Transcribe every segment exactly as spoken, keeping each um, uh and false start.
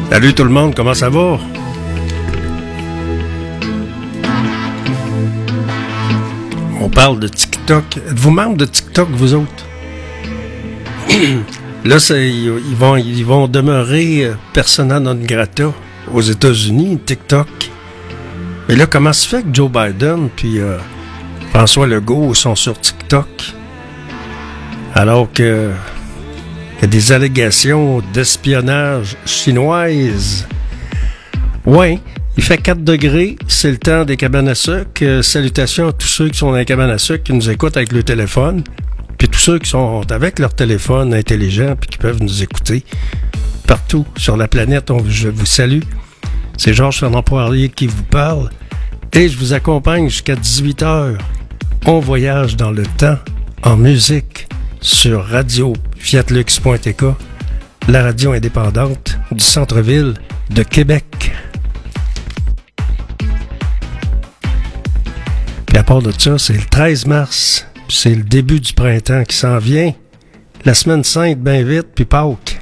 Salut tout le monde, comment ça va? On parle de TikTok. Êtes-vous membre de TikTok, vous autres? Là, c'est, ils, vont, ils vont demeurer persona non grata aux États-Unis, TikTok. Mais là, comment se fait que Joe Biden puis euh, François Legault sont sur TikTok? Alors que il y a des allégations d'espionnage chinoise. Ouais, il fait quatre degrés, c'est le temps des cabanes à sucre. Euh, salutations à tous ceux qui sont dans les cabanes à sucre, qui nous écoutent avec le téléphone. Puis tous ceux qui sont avec leur téléphone intelligent puis qui peuvent nous écouter partout sur la planète. On, je vous salue. C'est Georges Fernand Poirier qui vous parle. Et je vous accompagne jusqu'à dix-huit heures. On voyage dans le temps en musique sur radio fiat lux point t k, la radio indépendante du centre-ville de Québec. Puis à part de ça, c'est le treize mars, puis c'est le début du printemps qui s'en vient. La semaine sainte, bien vite, puis Pâques.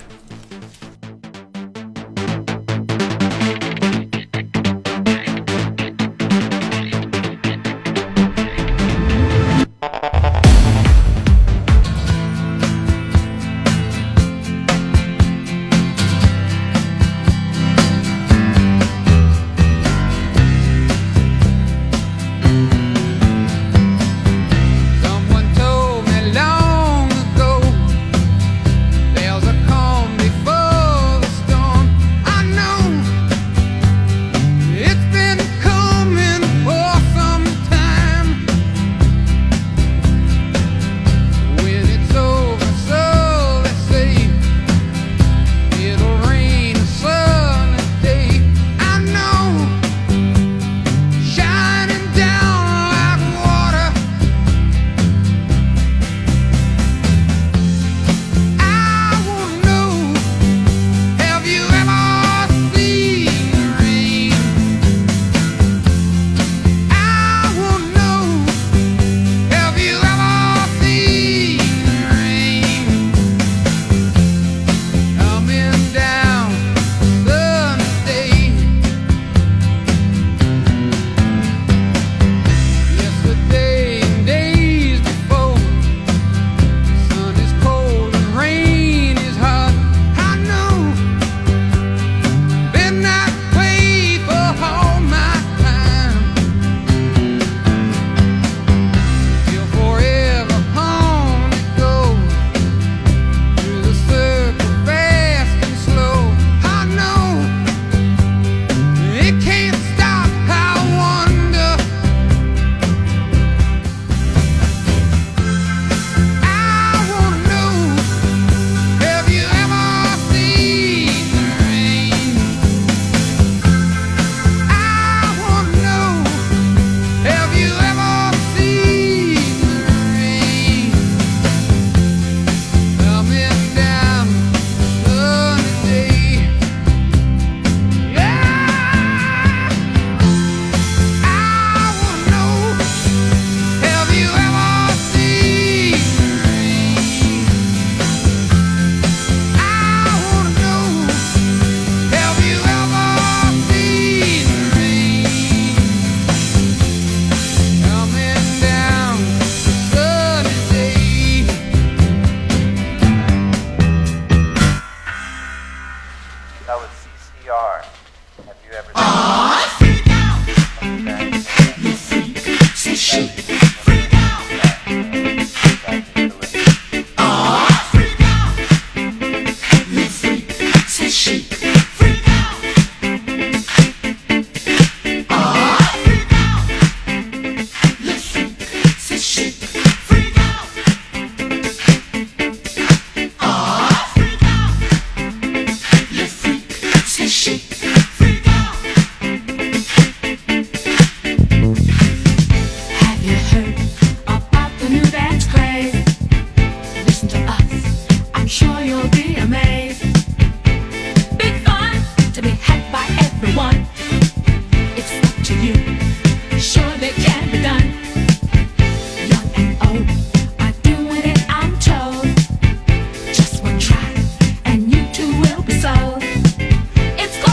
It's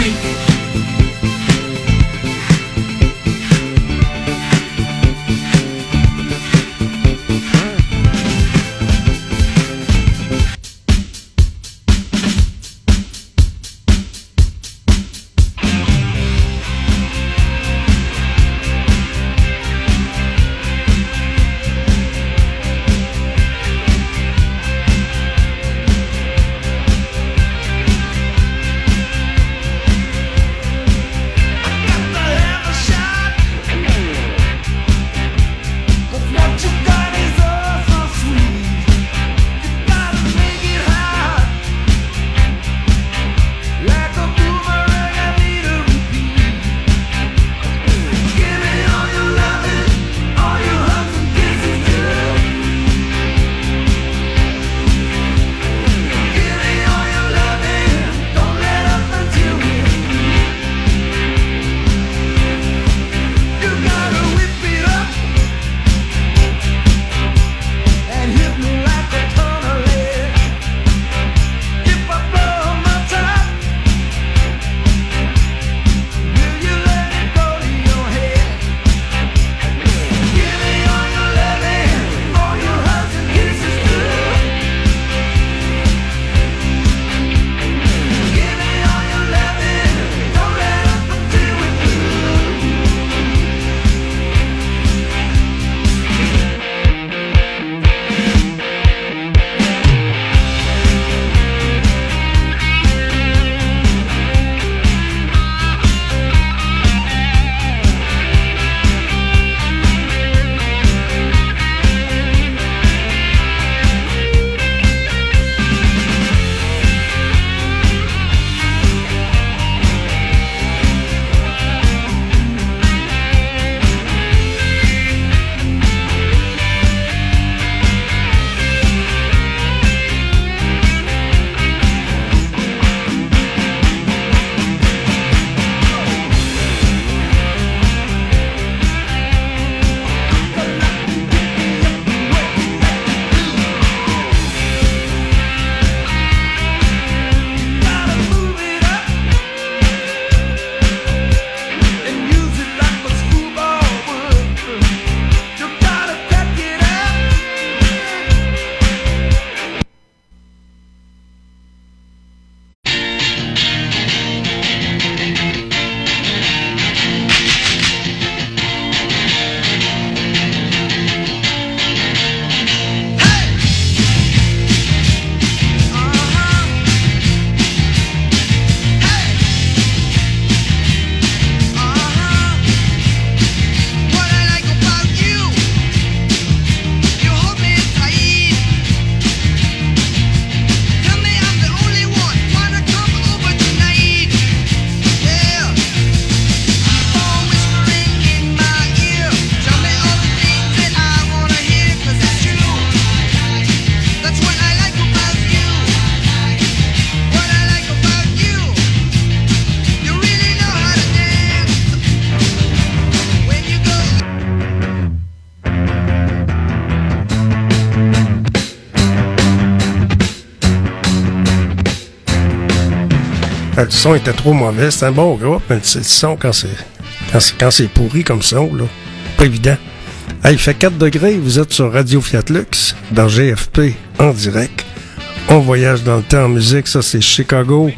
Le son était trop mauvais. C'est un bon groupe, mais c'est le son quand c'est, quand c'est, quand c'est pourri comme son, là. Pas évident. Hey, il fait quatre degrés, vous êtes sur Radio Fiat Lux, dans G F P, en direct. On voyage dans le temps en musique, ça c'est Chicago.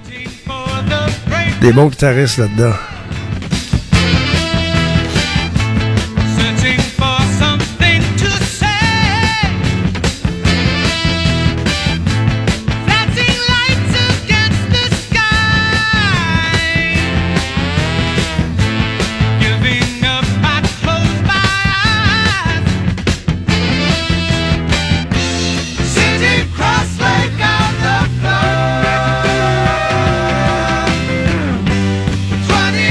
Des bons guitaristes là-dedans. Twenty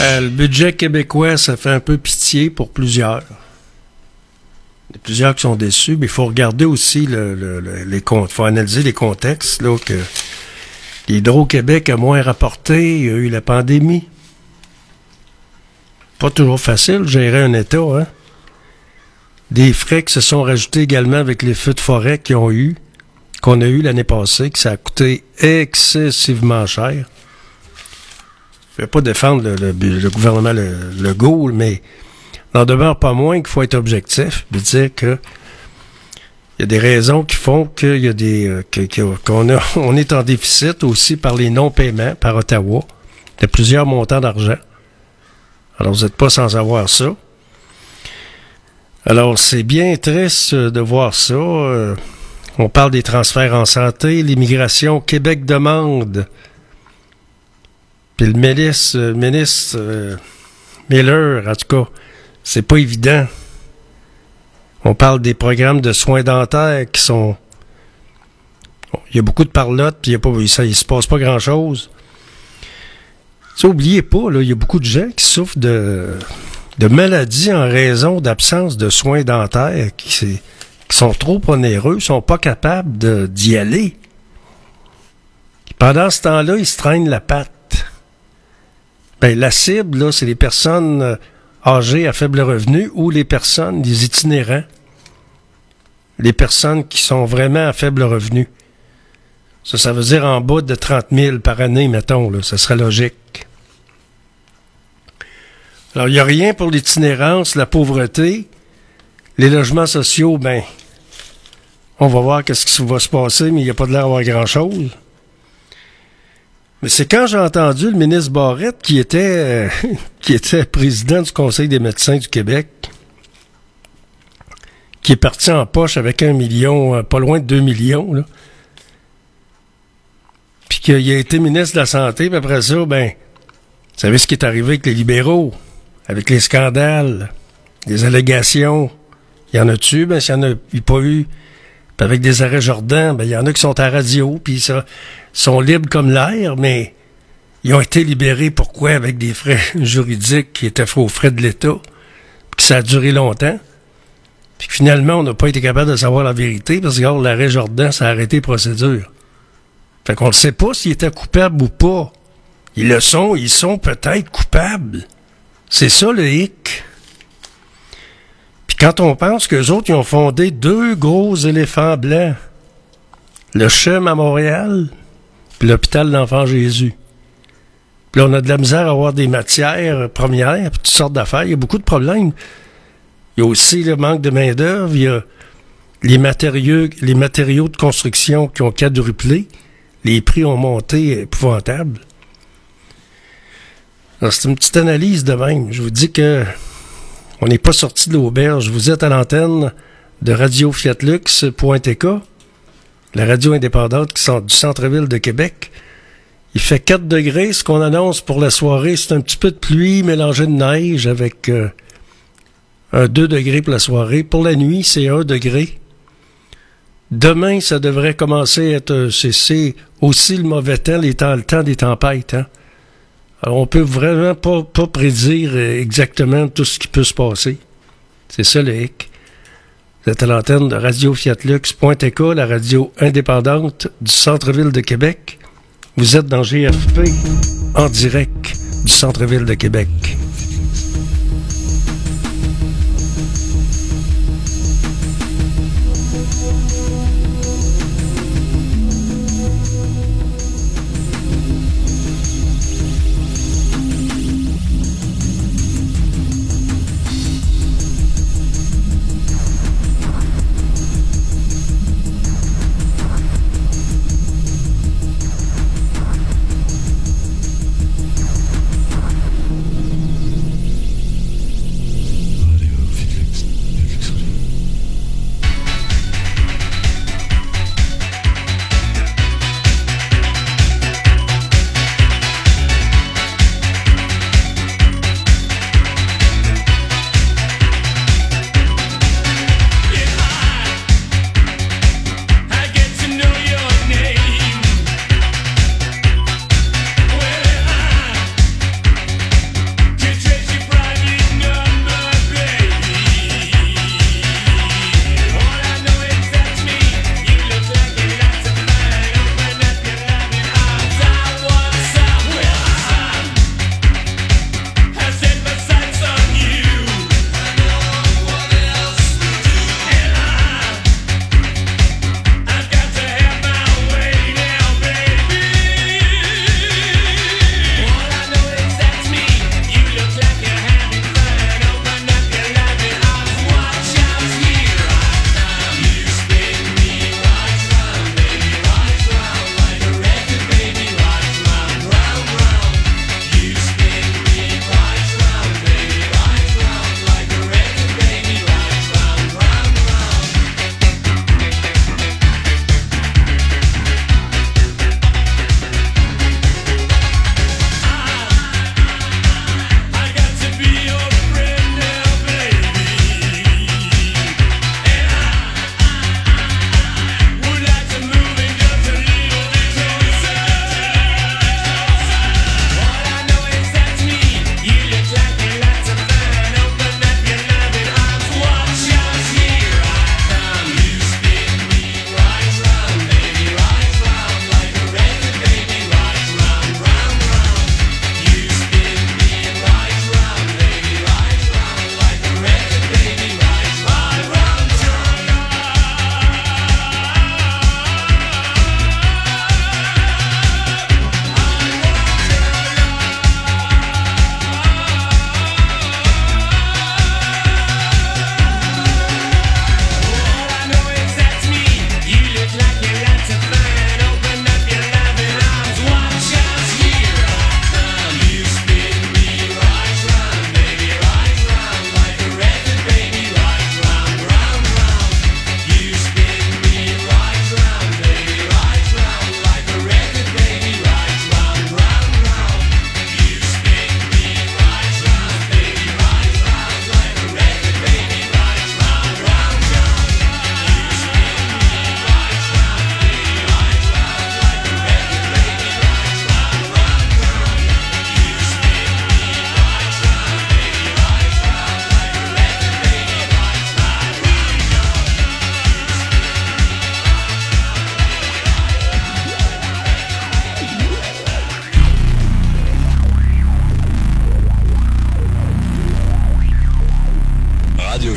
Euh, le budget québécois, ça fait un peu pitié pour plusieurs. Il y a plusieurs qui sont déçus, mais il faut regarder aussi le, le, le, les comptes. Il faut analyser les contextes, là, que l'Hydro-Québec a moins rapporté, il y a eu la pandémie. Pas toujours facile de gérer un État, hein. Des frais qui se sont rajoutés également avec les feux de forêt qu'ils ont eu, qu'on a eu l'année passée, que ça a coûté excessivement cher. Je ne vais pas défendre le, le, le gouvernement le, le Legault, mais il n'en demeure pas moins qu'il faut être objectif, de dire que il y a des raisons qui font qu'il y a des euh, que, que, qu'on a, on est en déficit aussi par les non-paiements par Ottawa de plusieurs montants d'argent. Alors, vous n'êtes pas sans savoir ça. Alors, c'est bien triste de voir ça. Euh, on parle des transferts en santé, l'immigration, Québec demande. Puis le ministre, le ministre euh, Miller, en tout cas, c'est pas évident. On parle des programmes de soins dentaires qui sont... Bon, il y a beaucoup de parlotte, puis il y a pas, ça, il se passe pas grand-chose. Ça, oubliez pas, là, il y a beaucoup de gens qui souffrent de, de maladies en raison d'absence de soins dentaires, qui, qui sont trop onéreux, sont pas capables de, d'y aller. Et pendant ce temps-là, ils se traînent la patte. Ben, la cible, là, c'est les personnes âgées à faible revenu ou les personnes, les itinérants. Les personnes qui sont vraiment à faible revenu. Ça, ça veut dire en bas de trente mille par année, mettons, là. Ça serait logique. Alors, il n'y a rien pour l'itinérance, la pauvreté. Les logements sociaux, ben, on va voir qu'est-ce qui va se passer, mais il n'y a pas de l'air d'avoir grand-chose. Mais c'est quand j'ai entendu le ministre Barrette, qui était, euh, qui était président du Conseil des médecins du Québec, qui est parti en poche avec un million, euh, pas loin de deux millions, là. Puis qu'il a été ministre de la Santé, puis après ça, ben, vous savez ce qui est arrivé avec les libéraux, avec les scandales, les allégations. Il y en a-tu? Ben, s'il n'y en a pas eu, puis avec des arrêts Jordan, ben, il y en a qui sont à radio, puis ça, sont libres comme l'air, mais ils ont été libérés, pourquoi? Avec des frais juridiques qui étaient aux frais de l'État, puis que ça a duré longtemps. Puis que finalement, on n'a pas été capable de savoir la vérité, parce que regarde, l'arrêt Jordan, ça a arrêté les procédures. Fait qu'on ne sait pas s'ils étaient coupables ou pas. Ils le sont, ils sont peut-être coupables. C'est ça le hic. Puis quand on pense qu'eux autres, ils ont fondé deux gros éléphants blancs, le C H U M à Montréal, puis l'hôpital de l'Enfant Jésus. Puis là, on a de la misère à avoir des matières premières, puis toutes sortes d'affaires. Il y a beaucoup de problèmes. Il y a aussi le manque de main-d'œuvre. Il y a les matériaux, les matériaux de construction qui ont quadruplé. Les prix ont monté épouvantables. Alors, c'est une petite analyse de même. Je vous dis que on n'est pas sorti de l'auberge. Vous êtes à l'antenne de Radio Fiat Lux point T K, la radio indépendante qui sort du centre-ville de Québec. Il fait quatre degrés. Ce qu'on annonce pour la soirée, c'est un petit peu de pluie mélangée de neige avec euh, un deux degrés pour la soirée. Pour la nuit, c'est un degré. Demain, ça devrait commencer à être... C'est, c'est aussi le mauvais temps, les temps, le temps des tempêtes. Hein? Alors, on peut vraiment pas, pas prédire exactement tout ce qui peut se passer. C'est ça le hic. Vous êtes à l'antenne de Radio Fiat Lux point T K, la radio indépendante du centre-ville de Québec. Vous êtes dans G F P, en direct du centre-ville de Québec.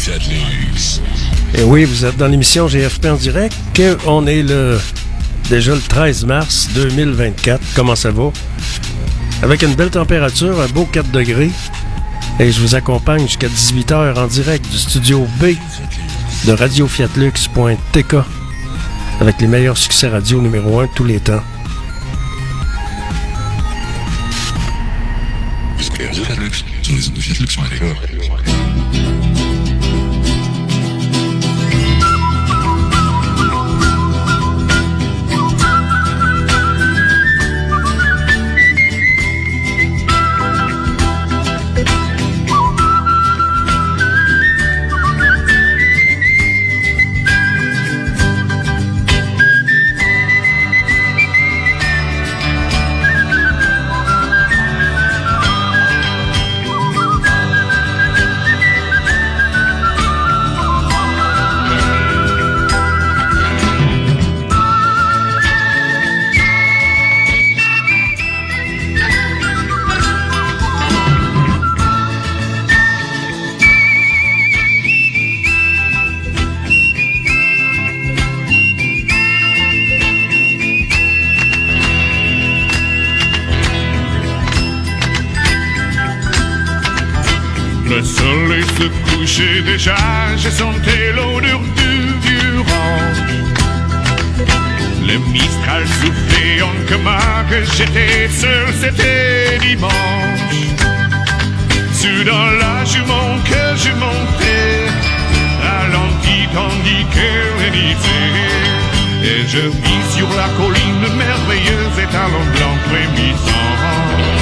Et oui, vous êtes dans l'émission G F P en direct. On est le déjà le treize mars deux mille vingt-quatre. Comment ça va? Avec une belle température, un beau quatre degrés. Et je vous accompagne jusqu'à dix-huit heures en direct du studio B de radio fiat lux point t k avec les meilleurs succès radio numéro un de tous les temps. Le soleil se couchait déjà, j'ai senti l'odeur du vieux range. Le Mistral soufflait en commun, que j'étais seul, c'était dimanche. Soudain là, je monte, que je montais, ralenti tandis qu'elle disait. Et je vis sur la colline merveilleuse, étalon blanc frémissant.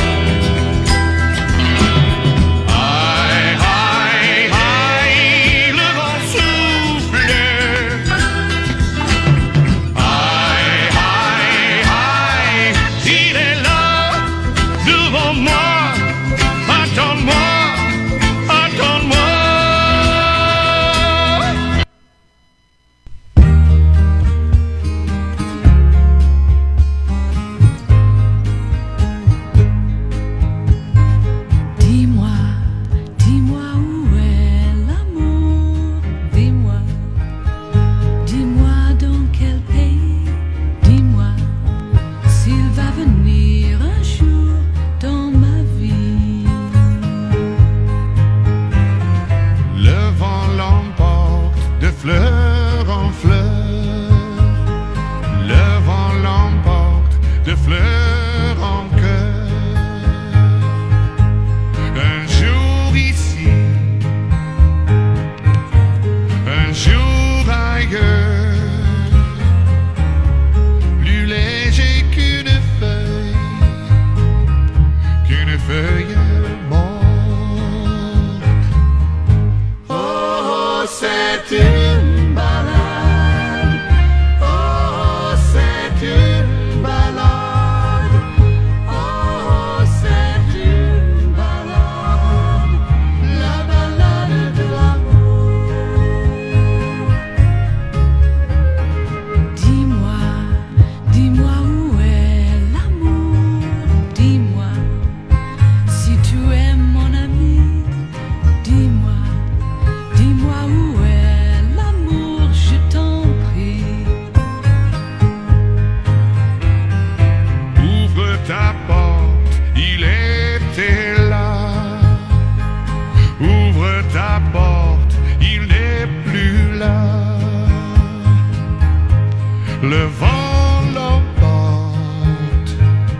Le vent l'emporte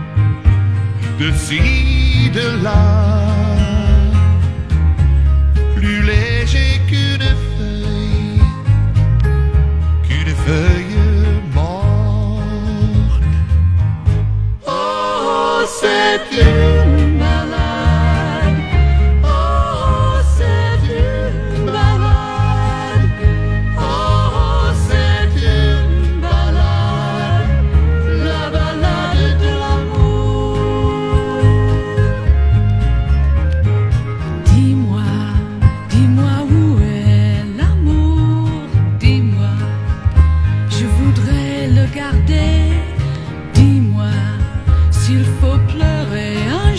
de ci, de là, plus léger qu'une feuille, qu'une feuille morte. Oh, c'est une balade, oh, c'est une balade, oh, c'est une balade, la balade de l'amour. Dis-moi, dis-moi où est l'amour, dis-moi, je voudrais le garder. Dis-moi s'il faut pleurer un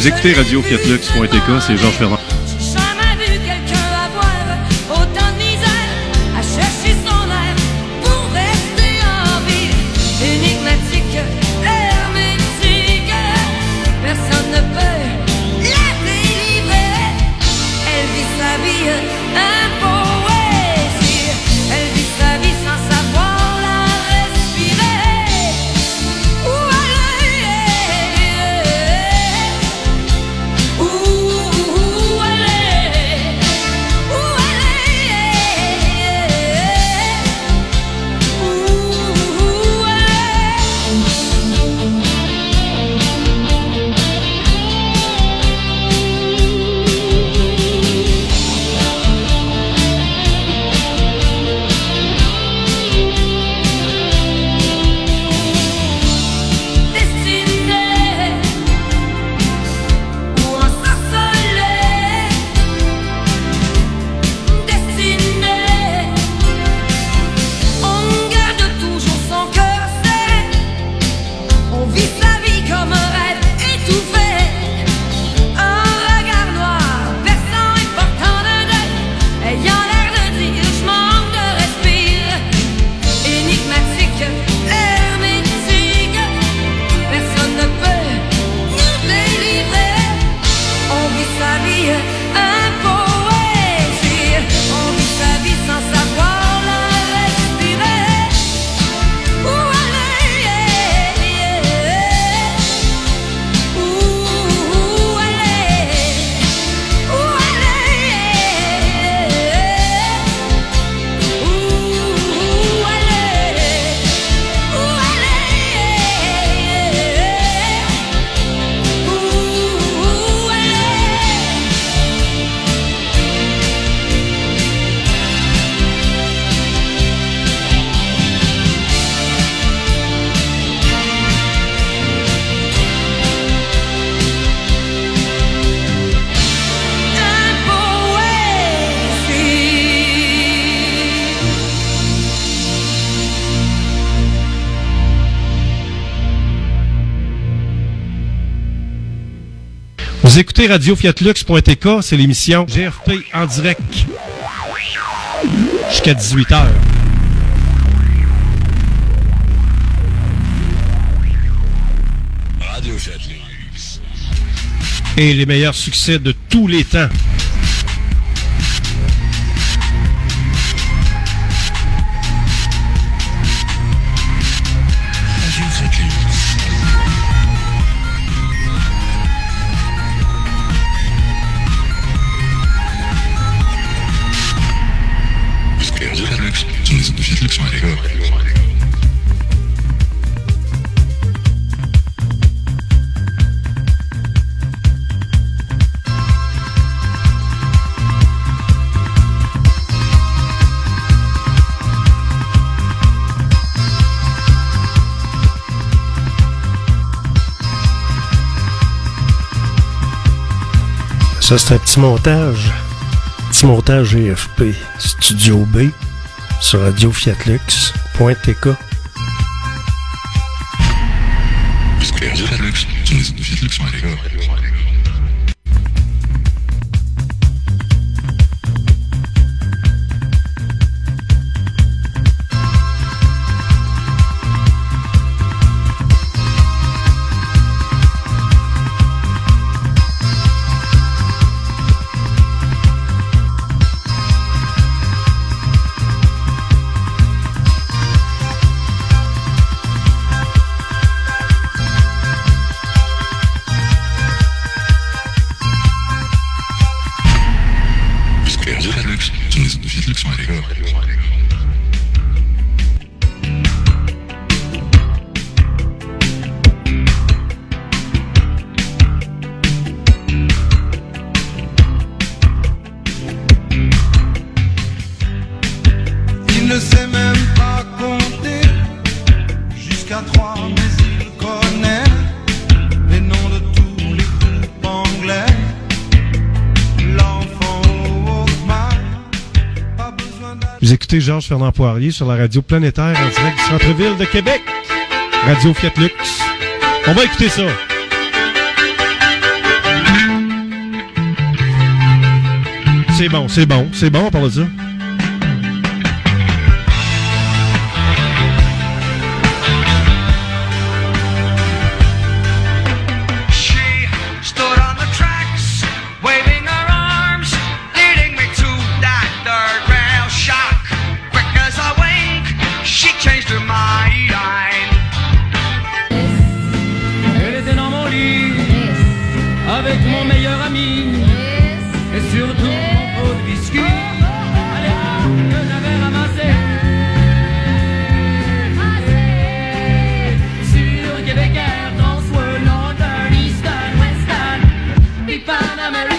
Vous écoutez Radio Fiat Lux point T K, c'est Georges Fernand. Vous écoutez Radio Fiat Lux point T K, c'est l'émission G F P en direct jusqu'à dix-huit heures. Radio Fiat Lux. Et les meilleurs succès de tous les temps. Radio Fiat Lux. Radio Fiat Lux, sur les ondes de Fiat Lux point T K. Ça, c'est un petit montage. Petit montage G F P Studio B sur Radio Fiat Lux point T K. Radio Fiat Lux, sur les ondes de Fiat Lux point T K. Georges Fernand Poirier sur la radio planétaire en direct du centre-ville de Québec. Radio Fiat Lux. On va écouter ça. C'est bon, c'est bon, c'est bon, on parle de ça. Avec mon meilleur ami et surtout mon pot de biscuit, allez, que j'avais ramassé sur Québec Air, Transworld, Northern, Eastern, Western, puis Pan American.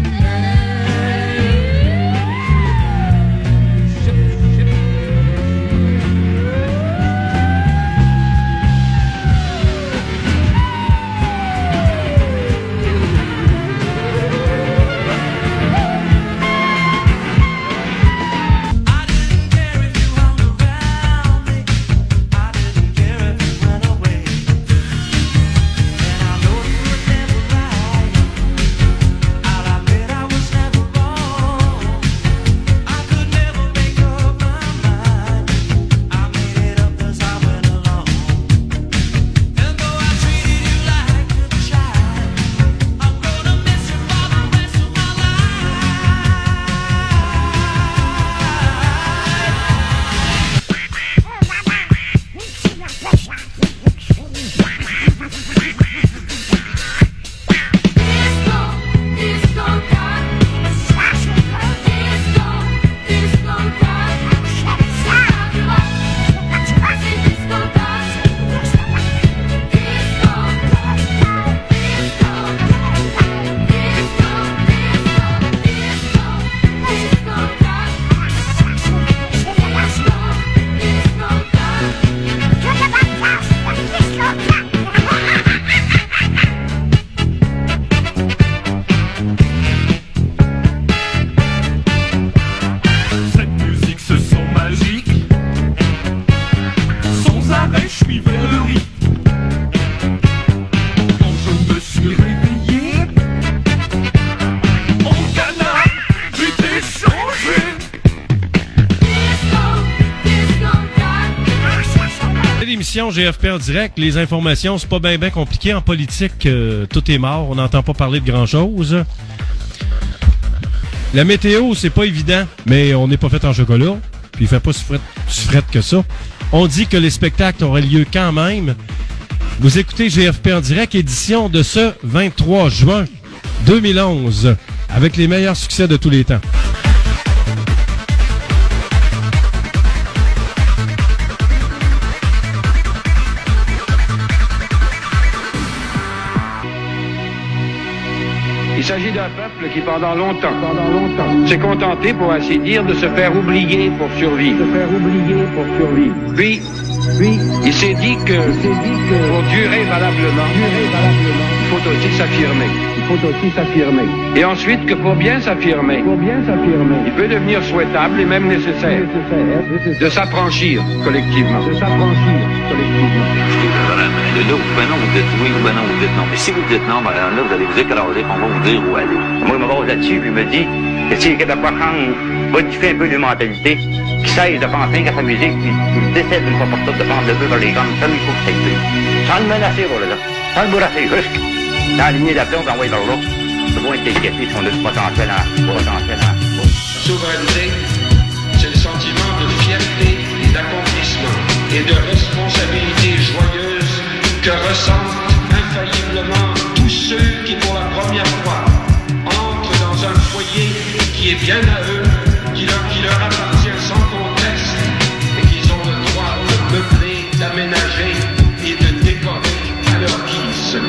G F P en direct, les informations, c'est pas bien ben compliqué. En politique, euh, tout est mort, on n'entend pas parler de grand-chose. La météo, c'est pas évident, mais on n'est pas fait en chocolat, puis il fait pas si fret, si fret que ça. On dit que les spectacles auraient lieu quand même. Vous écoutez G F P en direct, édition de ce vingt-trois juin deux mille onze, avec les meilleurs succès de tous les temps. Il s'agit d'un peuple qui, pendant longtemps, pendant longtemps, s'est contenté, pour ainsi dire, de se faire oublier pour survivre. Se faire oublier pour survivre. Puis, puis, il s'est dit que, il s'est dit que pour durer valablement, durer valablement, il faut aussi s'affirmer. Il faut aussi s'affirmer. Et ensuite que pour bien s'affirmer, pour bien s'affirmer, il peut devenir souhaitable et même nécessaire, nécessaire, nécessaire. de s'affranchir collectivement. De s'affranchir collectivement. De là, ben non, vous dites oui, ou ben non, vous dites non. Mais si vous dites non, ben là, vous allez vous écraser, on va vous dire où aller. Moi, je me base là-dessus, puis il me dit que si il est capable de prendre, modifier un peu de mentalité, qu'il cesse de penser qu'à sa musique, puis qu'il décide une fois pour toutes de prendre le peu vers les gommes, comme il faut que ça aille. Sans le menacer, voilà, là. Sans le bourrasser, juste dans la lignée d'aplomb, puis envoyer par là. C'est bon être étiqueté si on a du potentiel en, potentiel en. La souveraineté, c'est le sentiment de fierté et d'accomplissement et de responsabilité joyeuse que ressentent infailliblement tous ceux qui, pour la première fois, entrent dans un foyer qui est bien à eux, qui leur, qui leur appartient sans conteste, et qu'ils ont le droit de meubler, d'aménager et de décorer à leur guise.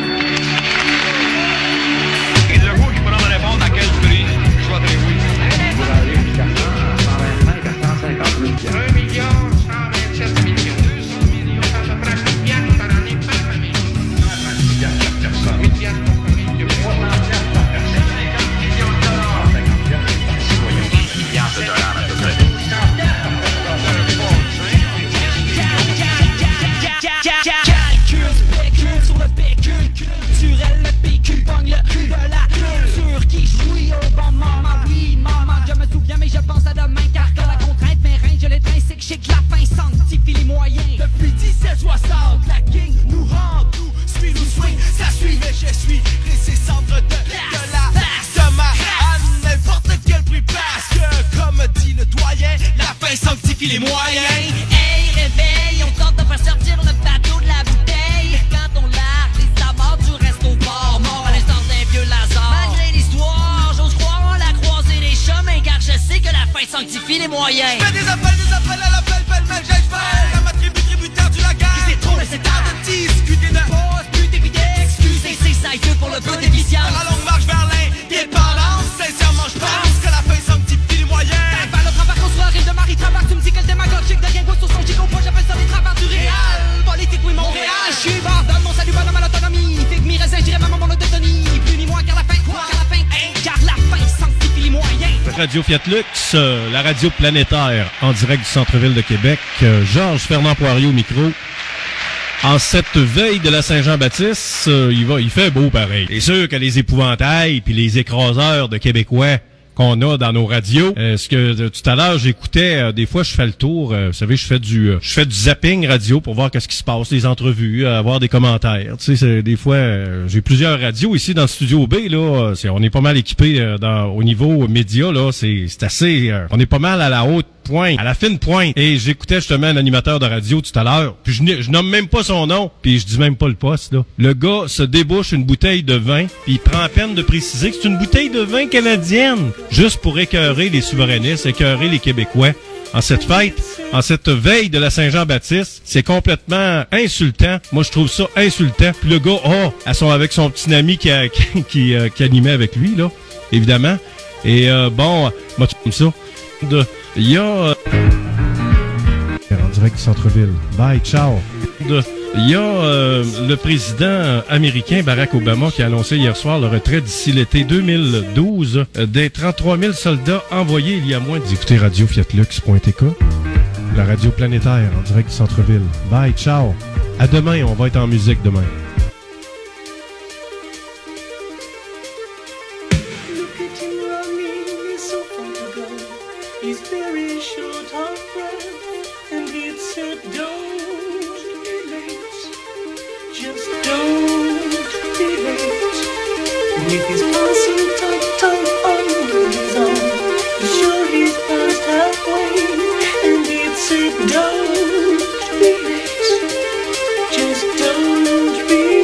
Et le mot qui pourra me répondre à quel prix, je vais très oui. Vous allez jusqu'à cent vingt-cinq à cent cinquante mille piastres. un million cent vingt-sept millions. deux cents millions, ça se prend combien par année par famille? trois cents piastres par personne. huit piastres par famille. trois cents piastres par sanctifie les moyens. Je fais des appels, des appels à l'appel, pêle-mêle, j'espère. À ma tribu tributaire du lagar. Qui c'est trop, mais c'est tard de discuter de pause, plus d'éviter d'excuses. Et c'est ça, il fait pour le peu d'efficience. La longue marche vers l'indépendance. Sincèrement, je pense que la fin sanctifie les moyens. Par le travail qu'on se rire de Marie Travac. Tu me dis qu'elle démagogique de rien goût sur son chico. J'appelle ça les travailleurs du réel. Politique, oui, Montréal. Je suis mort, donne mon salut, bonhomme à l'autonomie. Fait que mi raisin, j'irai maman mon autonomie. Plus ni moins car la fin, quoi, car la fin, hein, car la fin sanctifie les moyens. Radio Fiat Lux, euh, la radio planétaire, en direct du centre-ville de Québec. Euh, Georges Fernand Poirier au micro. En cette veille de la Saint-Jean-Baptiste, euh, il va, il fait beau pareil. C'est sûr que les épouvantails puis les écraseurs de Québécois qu'on a dans nos radios. Euh, ce que euh, tout à l'heure j'écoutais, euh, des fois je fais le tour, euh, vous savez, je fais du euh, je fais du zapping radio pour voir qu'est-ce qui se passe, les entrevues, euh, avoir des commentaires. Tu sais, c'est, des fois euh, j'ai plusieurs radios ici dans le studio B là, euh, c'est, on est pas mal équipé euh, dans au niveau média là, c'est c'est assez euh, on est pas mal à la haute pointe, à la fine pointe. Et j'écoutais justement un animateur de radio tout à l'heure, puis je, je nomme même pas son nom, puis je dis même pas le poste là. Le gars se débouche une bouteille de vin, puis il prend la peine de préciser que c'est une bouteille de vin canadienne, juste pour écœurer les souverainistes, écœurer les Québécois. En cette fête, en cette veille de la Saint-Jean-Baptiste, c'est complètement insultant. Moi, je trouve ça insultant. Puis le gars, oh, à son, avec son petit ami qui, a, qui, qui, euh, qui animait avec lui, là, évidemment. Et euh, bon, moi, tu comme ça. De, il y a... Euh, en direct du centre-ville. Bye, ciao. De, il y a euh, le président américain Barack Obama qui a annoncé hier soir le retrait d'ici l'été deux mille douze euh, des trente-trois mille soldats envoyés il y a moins. D'écouter radio fiat lux point t k, la radio planétaire en direct du centre-ville. Bye, ciao. À demain, on va être en musique demain. With his passing tongue on his own, he's sure he's past halfway, and he'd say, don't be late, just don't be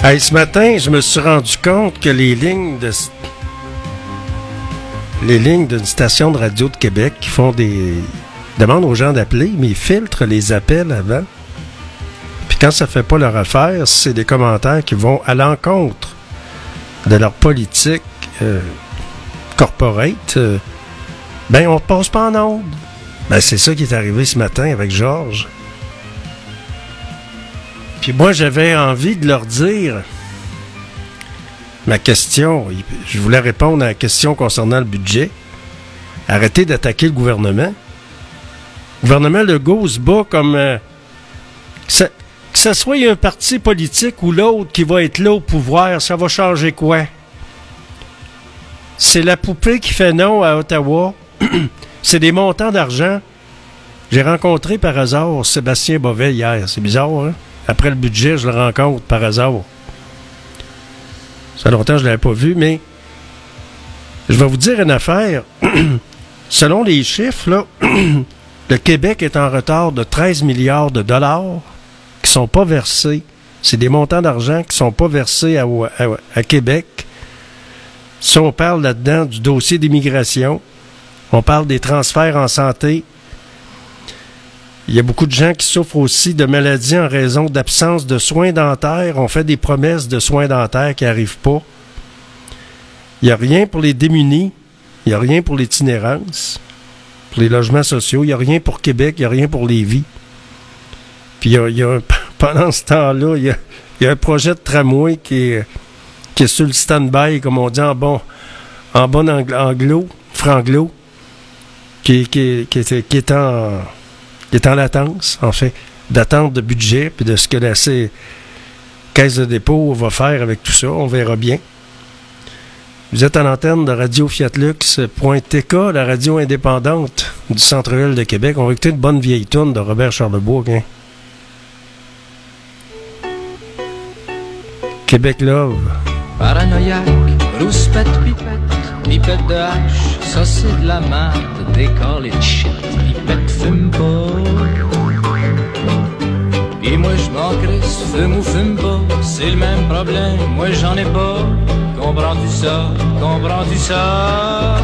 Hey, ce matin, je me suis rendu compte que les lignes de les lignes d'une station de radio de Québec qui font des demandent aux gens d'appeler, mais ils filtrent les appels avant. Puis quand ça fait pas leur affaire, c'est des commentaires qui vont à l'encontre de leur politique euh, corporate. Euh, ben, on passe pas en onde. Ben, c'est ça qui est arrivé ce matin avec Georges. Puis moi, j'avais envie de leur dire ma question. Je voulais répondre à la question concernant le budget. Arrêtez d'attaquer le gouvernement. Le gouvernement Legault se bat comme... Euh, que, ça, que ça soit un parti politique ou l'autre qui va être là au pouvoir, ça va changer quoi? C'est la poupée qui fait non à Ottawa. C'est des montants d'argent. J'ai rencontré par hasard Sébastien Bovet hier. C'est bizarre, hein? Après le budget, je le rencontre par hasard. Ça fait longtemps que je ne l'avais pas vu, mais je vais vous dire une affaire. Selon les chiffres, là, le Québec est en retard de treize milliards de dollars qui ne sont pas versés. C'est des montants d'argent qui ne sont pas versés à, à, à Québec. Si on parle là-dedans du dossier d'immigration, on parle des transferts en santé. Il y a beaucoup de gens qui souffrent aussi de maladies en raison d'absence de soins dentaires. On fait des promesses de soins dentaires qui n'arrivent pas. Il n'y a rien pour les démunis. Il n'y a rien pour l'itinérance, pour les logements sociaux. Il n'y a rien pour Québec. Il n'y a rien pour Lévis. Puis il y a, il y a, pendant ce temps-là, il y a, il y a un projet de tramway qui est, qui est sur le stand-by, comme on dit en bon, en bon anglo, franglo, qui, qui, qui, qui, qui est en... qui est en latence, en fait, d'attente de budget, puis de ce que la C... Caisse de dépôt va faire avec tout ça. On verra bien. Vous êtes à l'antenne de Radio Fiat Lux point T K, la radio indépendante du centre-ville de Québec. On va écouter une bonne vieille tourne de Robert Charlebois. Hein? Québec Love. Paranoïaque, rouspète, pipette, pipette de hache, ça c'est de la merde, décore les shit, pipette fume pas. Et moi je m'en crisse, fume ou fume pas, c'est le même problème, moi j'en ai pas. Comprends-tu ça, comprends-tu ça?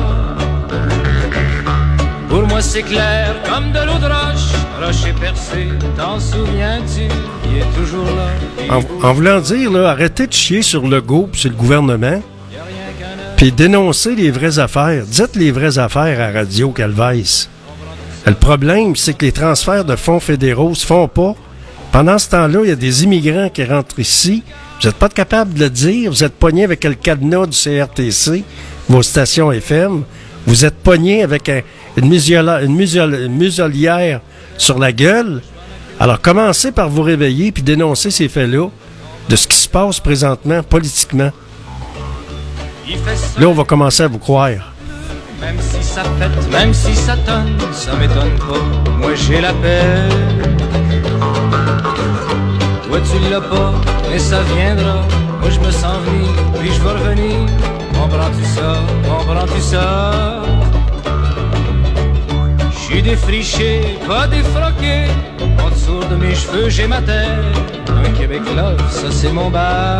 Pour moi c'est clair comme de l'eau de roche, rocher percé, t'en souviens-tu? Il est toujours là. En, en voulant dire, là, arrêtez de chier sur le Legault et sur le gouvernement, puis dénoncez les vraies affaires. Dites les vraies affaires à Radio Calvaise. Le problème, c'est que les transferts de fonds fédéraux se font pas. Pendant ce temps-là, il y a des immigrants qui rentrent ici. Vous n'êtes pas capable de le dire. Vous êtes pogné avec le cadenas du C R T C, vos stations F M. Vous êtes pogné avec un, une, musiola, une, musiol, une muselière sur la gueule. Alors, commencez par vous réveiller puis dénoncer ces faits-là de ce qui se passe présentement, politiquement. Là, on va commencer à vous croire. Même si ça pète, même si ça tonne, ça m'étonne pas. Moi, j'ai la paix. Toi, tu l'as pas, mais ça viendra. Moi, je me sens venir, puis je vais revenir. Comprends-tu ça? Comprends-tu ça? J'suis défriché, pas défroqué. En dessous de mes cheveux, j'ai ma terre. Un Québec love, ça c'est mon bar.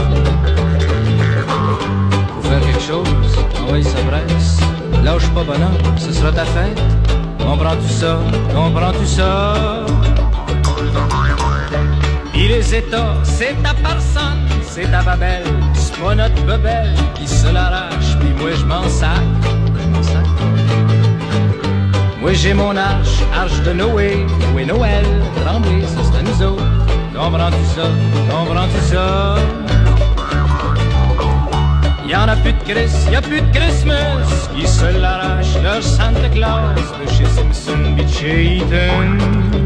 Faut faire quelque chose, ah ouais, ça presse. Lâche pas bonhomme, ce sera ta fête. Comprends-tu ça? Comprends-tu ça? Pis les États, c'est ta personne, c'est ta babelle. C'est pas notre bebelle qui se l'arrache. Pis moi je m'en sac, m'en sac. Moi j'ai mon arche, arche de Noé, Noé Noël, Tremblay, ça c'est à nous autres. Comprends-tu ça? Comprends-tu ça? Y'en a plus de Chris, y'a plus de Christmas qui se l'arrache leur Santa Claus de chez Simpson pis chez Eaton.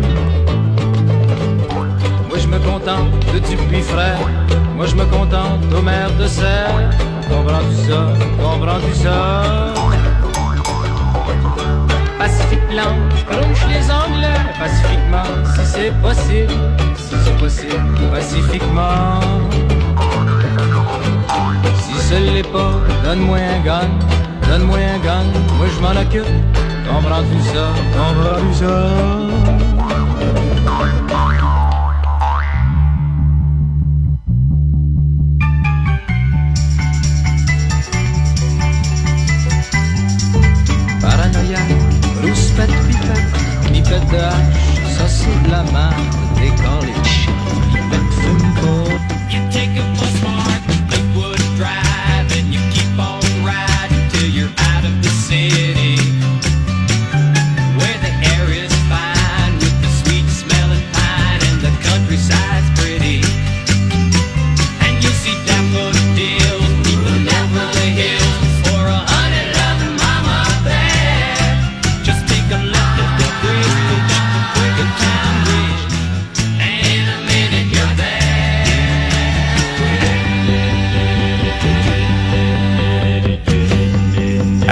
Moi je me contente de Dupuis frère, moi je me contente d'Homer de Serre. Comprends-tu ça? Comprends-tu ça? Pacifique blanc, crouche les Anglais pacifiquement, si c'est possible, si c'est possible, pacifiquement. Si ce l'est pas, donne-moi un gun, donne-moi un gun, moi je m'en occupe. Comprends-tu ça? Comprends-tu ça?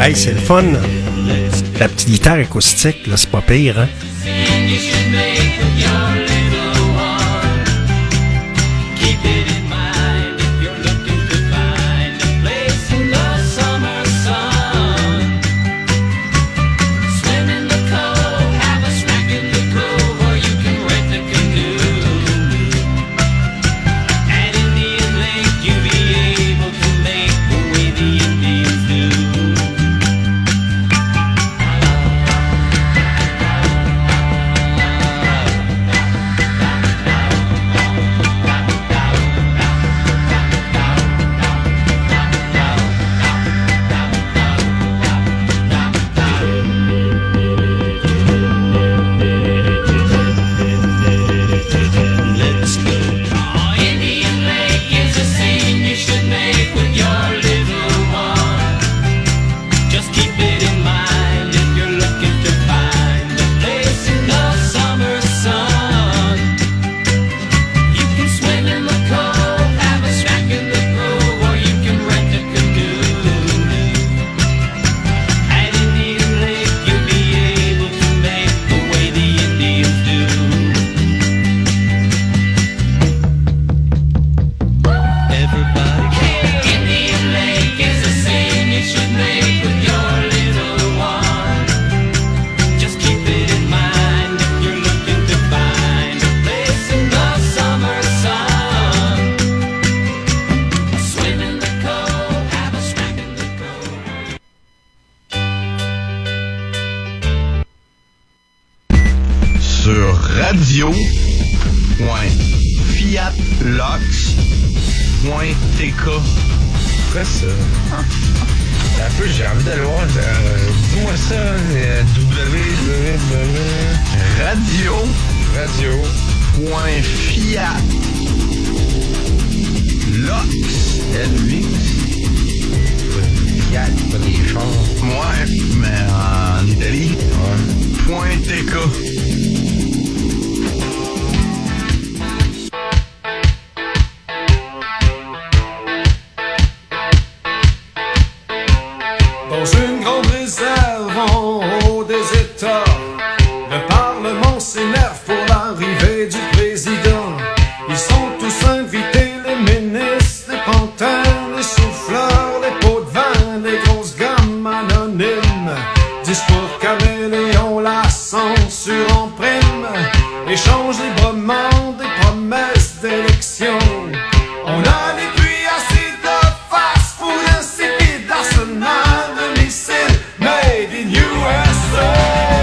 Hey, c'est le fun. La petite guitare acoustique, là, c'est pas pire, hein? radio point fiat lox point t k. Quoi ça? Hein? Un peu, j'ai envie d'aller voir. Euh, Dis-moi ça. Euh, w w w Radio. Radio. Point fiat. Lox. L huit. Fiat, pas des chars. Ouais, mais en Italie. Ouais. Point T K. Dans une grande réserve en haut des États, le Parlement s'énerve pour l'arrivée du président. Ils sont tous invités, les ministres, les pantins, les souffleurs, les pots de vin, les grosses gammes anonymes. Discours caméléon, la censure en prime, échange librement des promesses d'élection. On a les pluies acides de face pour insipide arsenal de missiles made in U S A.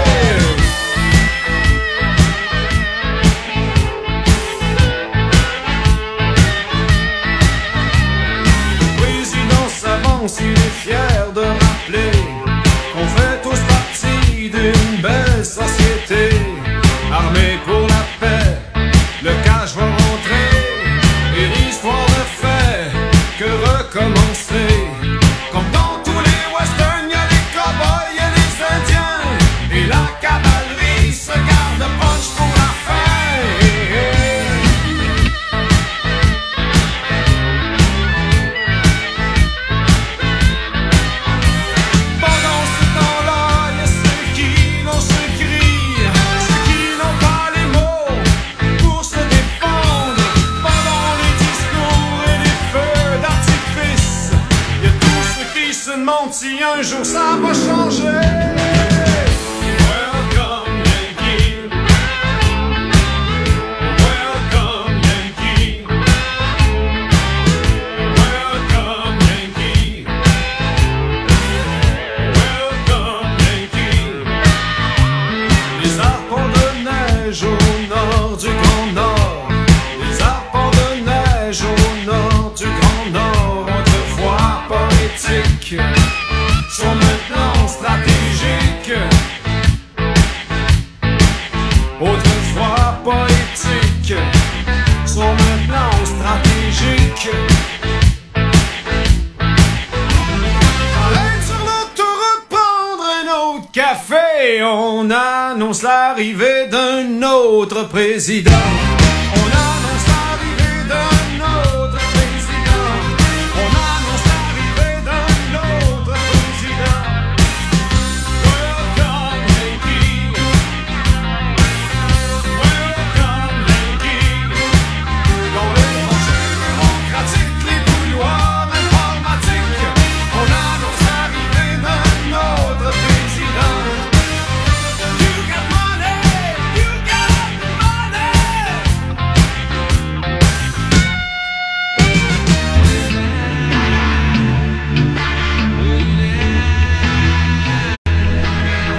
Le président s'avance, il est fier de rappeler qu'on fait tous partie d'une belle société. Armée pour la paix, le cash va rentrer, et l'histoire ne fait que recommencer. Comme dans tous les westerns, y'a les cowboys et les indiens, et la cavalerie se garde punch pour la fin. Pendant ce temps-là, y'a ceux qui n'ont se crient, ceux qui n'ont pas les mots pour se défendre. Pendant les discours et les feux d'artifice, y'a tous ceux qui se demandent si un jour ça va changer. Welcome Yankee, welcome Yankee, welcome Yankee, welcome Yankee. Les arpents de neige au nord du Grand Nord, les arpents de neige au nord du Grand Nord, autrefois poétiques, sont maintenant stratégiques. Autrefois poétiques, sont maintenant stratégiques. Allez sur l'autoroute prendre un autre café, on annonce l'arrivée d'un autre président. On annonce l'arrivée d'un autre président. On annonce l'arrivée d'un autre président.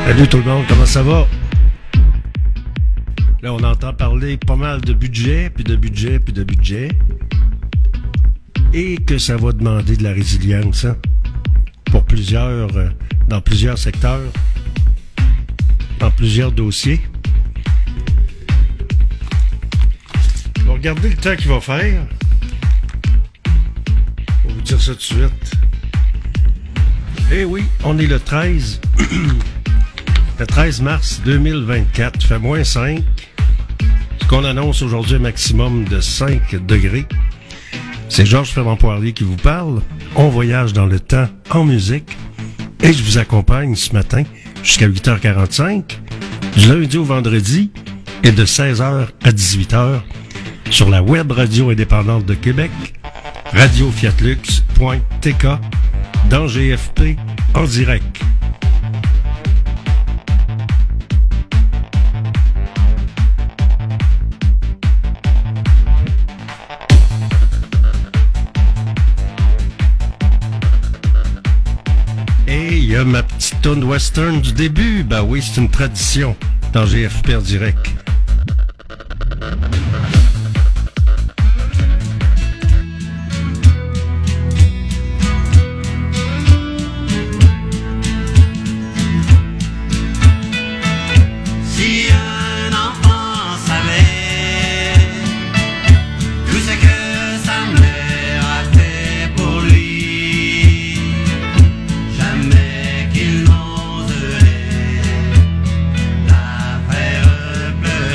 Salut tout le monde, comment ça va? Là, on entend parler pas mal de budget, puis de budget, puis de budget. Et que ça va demander de la résilience, hein? Pour plusieurs, euh, dans plusieurs secteurs, dans plusieurs dossiers. On va regarder le temps qu'il va faire. On va vous dire ça tout de suite. Eh oui, on est le treize. Le treize mars deux mille vingt-quatre, il fait moins cinq. Ce qu'on annonce aujourd'hui, un maximum de cinq degrés. C'est Georges Ferrand-Poirier qui vous parle. On voyage dans le temps en musique. Et je vous accompagne ce matin jusqu'à huit heures quarante-cinq, du lundi au vendredi, et de seize heures à dix-huit heures, sur la web radio indépendante de Québec, radio fiat lux point t k, dans G F P en direct. Et il y a ma petite toune western du début. Ben oui, c'est une tradition dans G F P en direct. Pleurer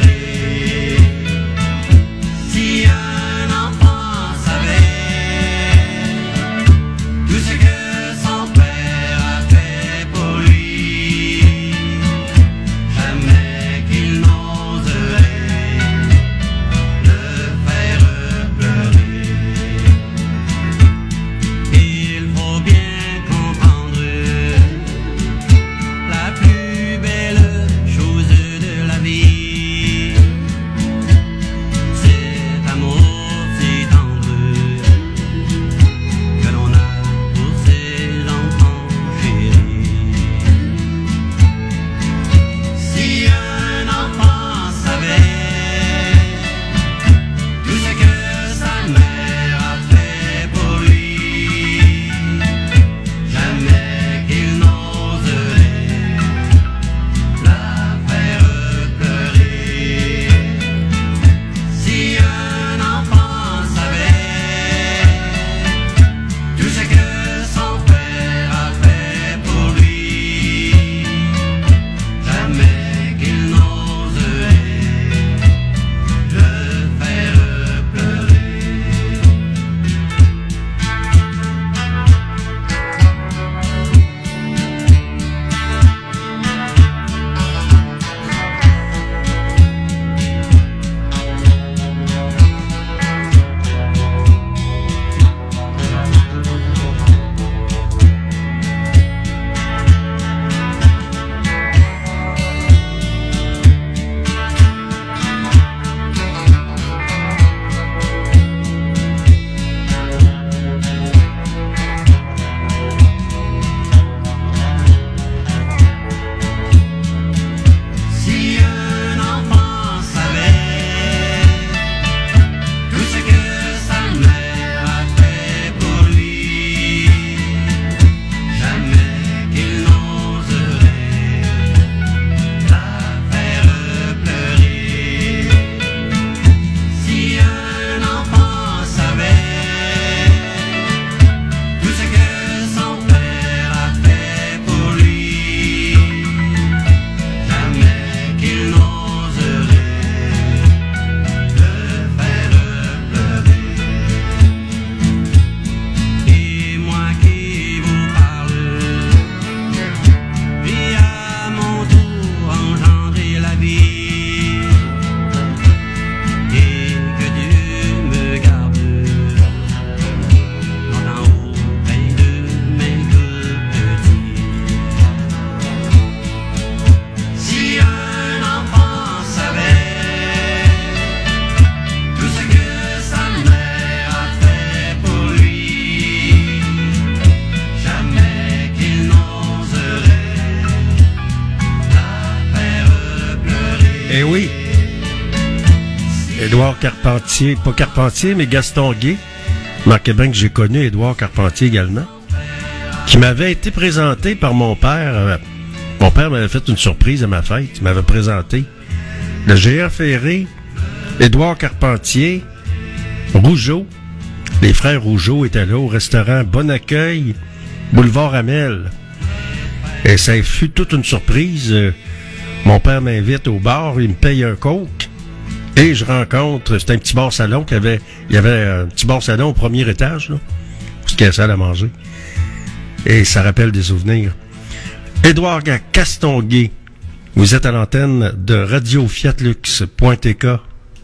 Eh oui. Édouard Carpentier, pas Carpentier, mais Gaston Gay. Marquez bien que j'ai connu Édouard Carpentier également, qui m'avait été présenté par mon père. Euh, mon père m'avait fait une surprise à ma fête. Il m'avait présenté le géant ferré, Édouard Carpentier, Rougeau. Les frères Rougeau étaient là au restaurant Bon Accueil, boulevard Amel. Et ça fut toute une surprise. Euh, mon père m'invite au bar, il me paye un coke. Et je rencontre, c'est un petit bar-salon qu'il y avait, il y avait un petit bar-salon au premier étage, là, où il y a la salle à manger. Et ça rappelle des souvenirs. Édouard Castonguay, vous êtes à l'antenne de Radio Fiat Lux point T K.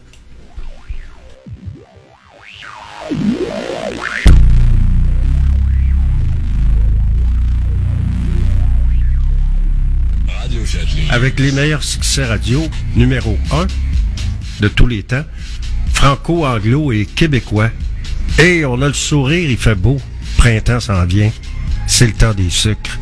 Avec les meilleurs succès radio, numéro un de tous les temps, franco-anglo et québécois. Et on a le sourire, il fait beau. Printemps s'en vient. C'est le temps des sucres.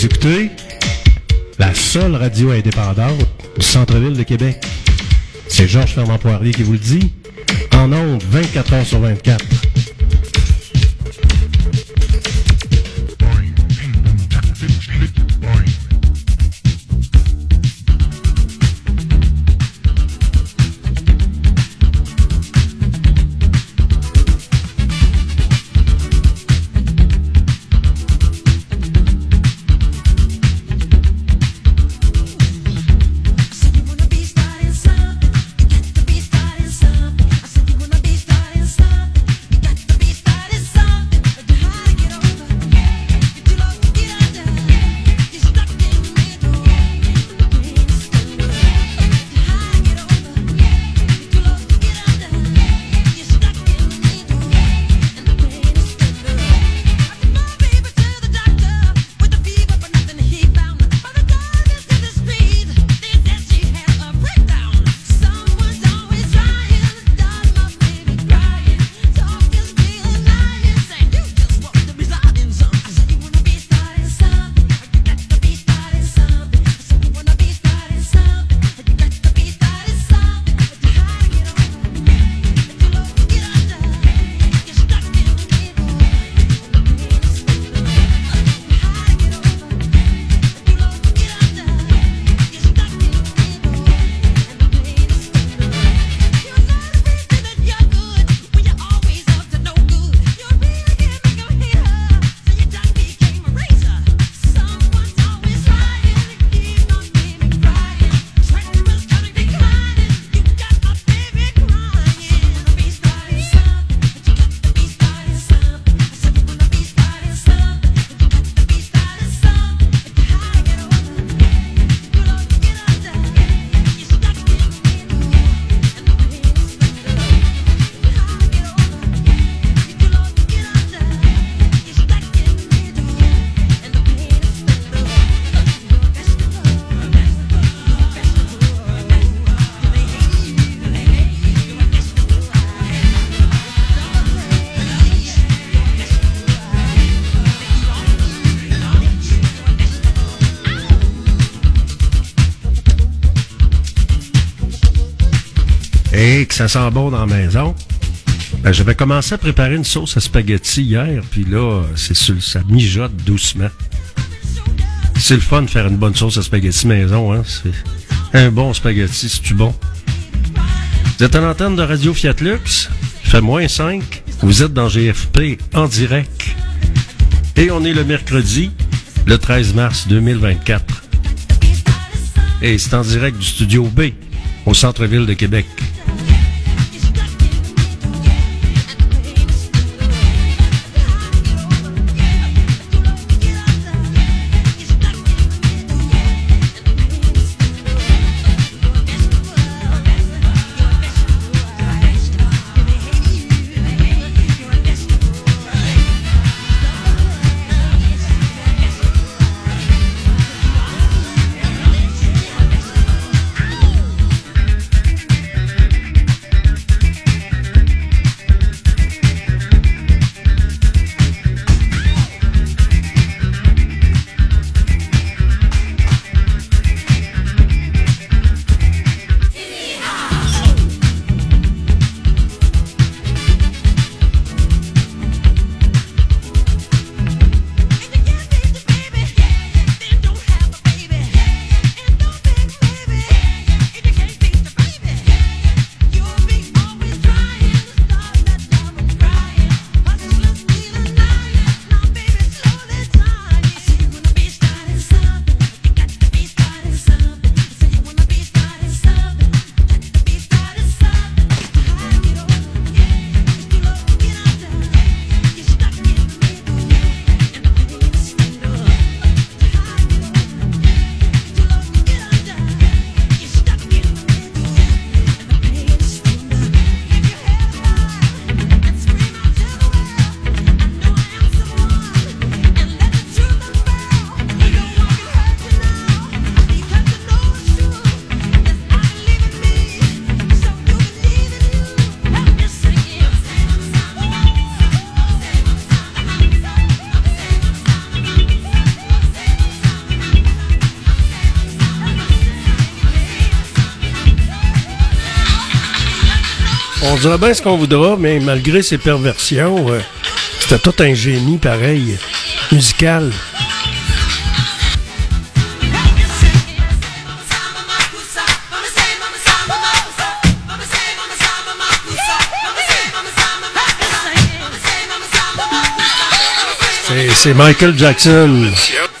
Vous écoutez la seule radio indépendante du centre-ville de Québec. C'est Georges Fernand Poirier qui vous le dit, en ondes vingt-quatre heures sur vingt-quatre. Et que ça sent bon dans la maison. Ben, j'avais commencé à préparer une sauce à spaghetti hier, puis là, c'est sur, ça mijote doucement. C'est le fun de faire une bonne sauce à spaghetti maison, hein. C'est un bon spaghetti, c'est-tu bon? Vous êtes à l'antenne de Radio Fiat Lux, il fait moins cinq, vous êtes dans G F P en direct. Et on est le mercredi, le treize mars deux mille vingt-quatre. Et c'est en direct du Studio B, au centre-ville de Québec. On dira bien ce qu'on voudra, mais malgré ses perversions, euh, c'était tout un génie pareil, musical. C'est, c'est Michael Jackson.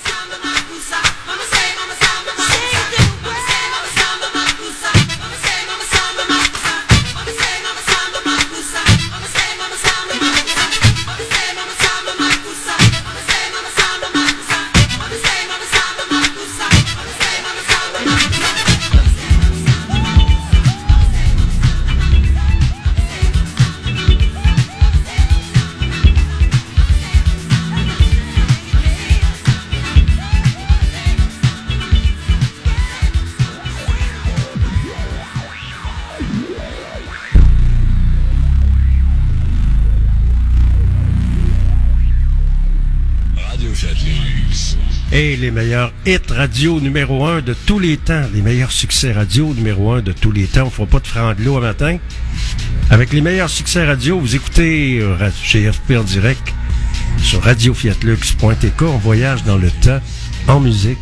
Et les meilleurs hits radio numéro un de tous les temps. Les meilleurs succès radio numéro un de tous les temps. On ne fera pas de franc-de-l'eau à matin. Avec les meilleurs succès radio, vous écoutez euh, G F P en direct sur radio fiat lux point t k. On voyage dans le temps en musique.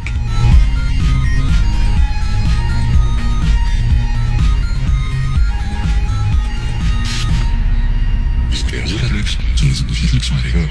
Perdu la luxe sur les ondes de Fiat Lux point t k.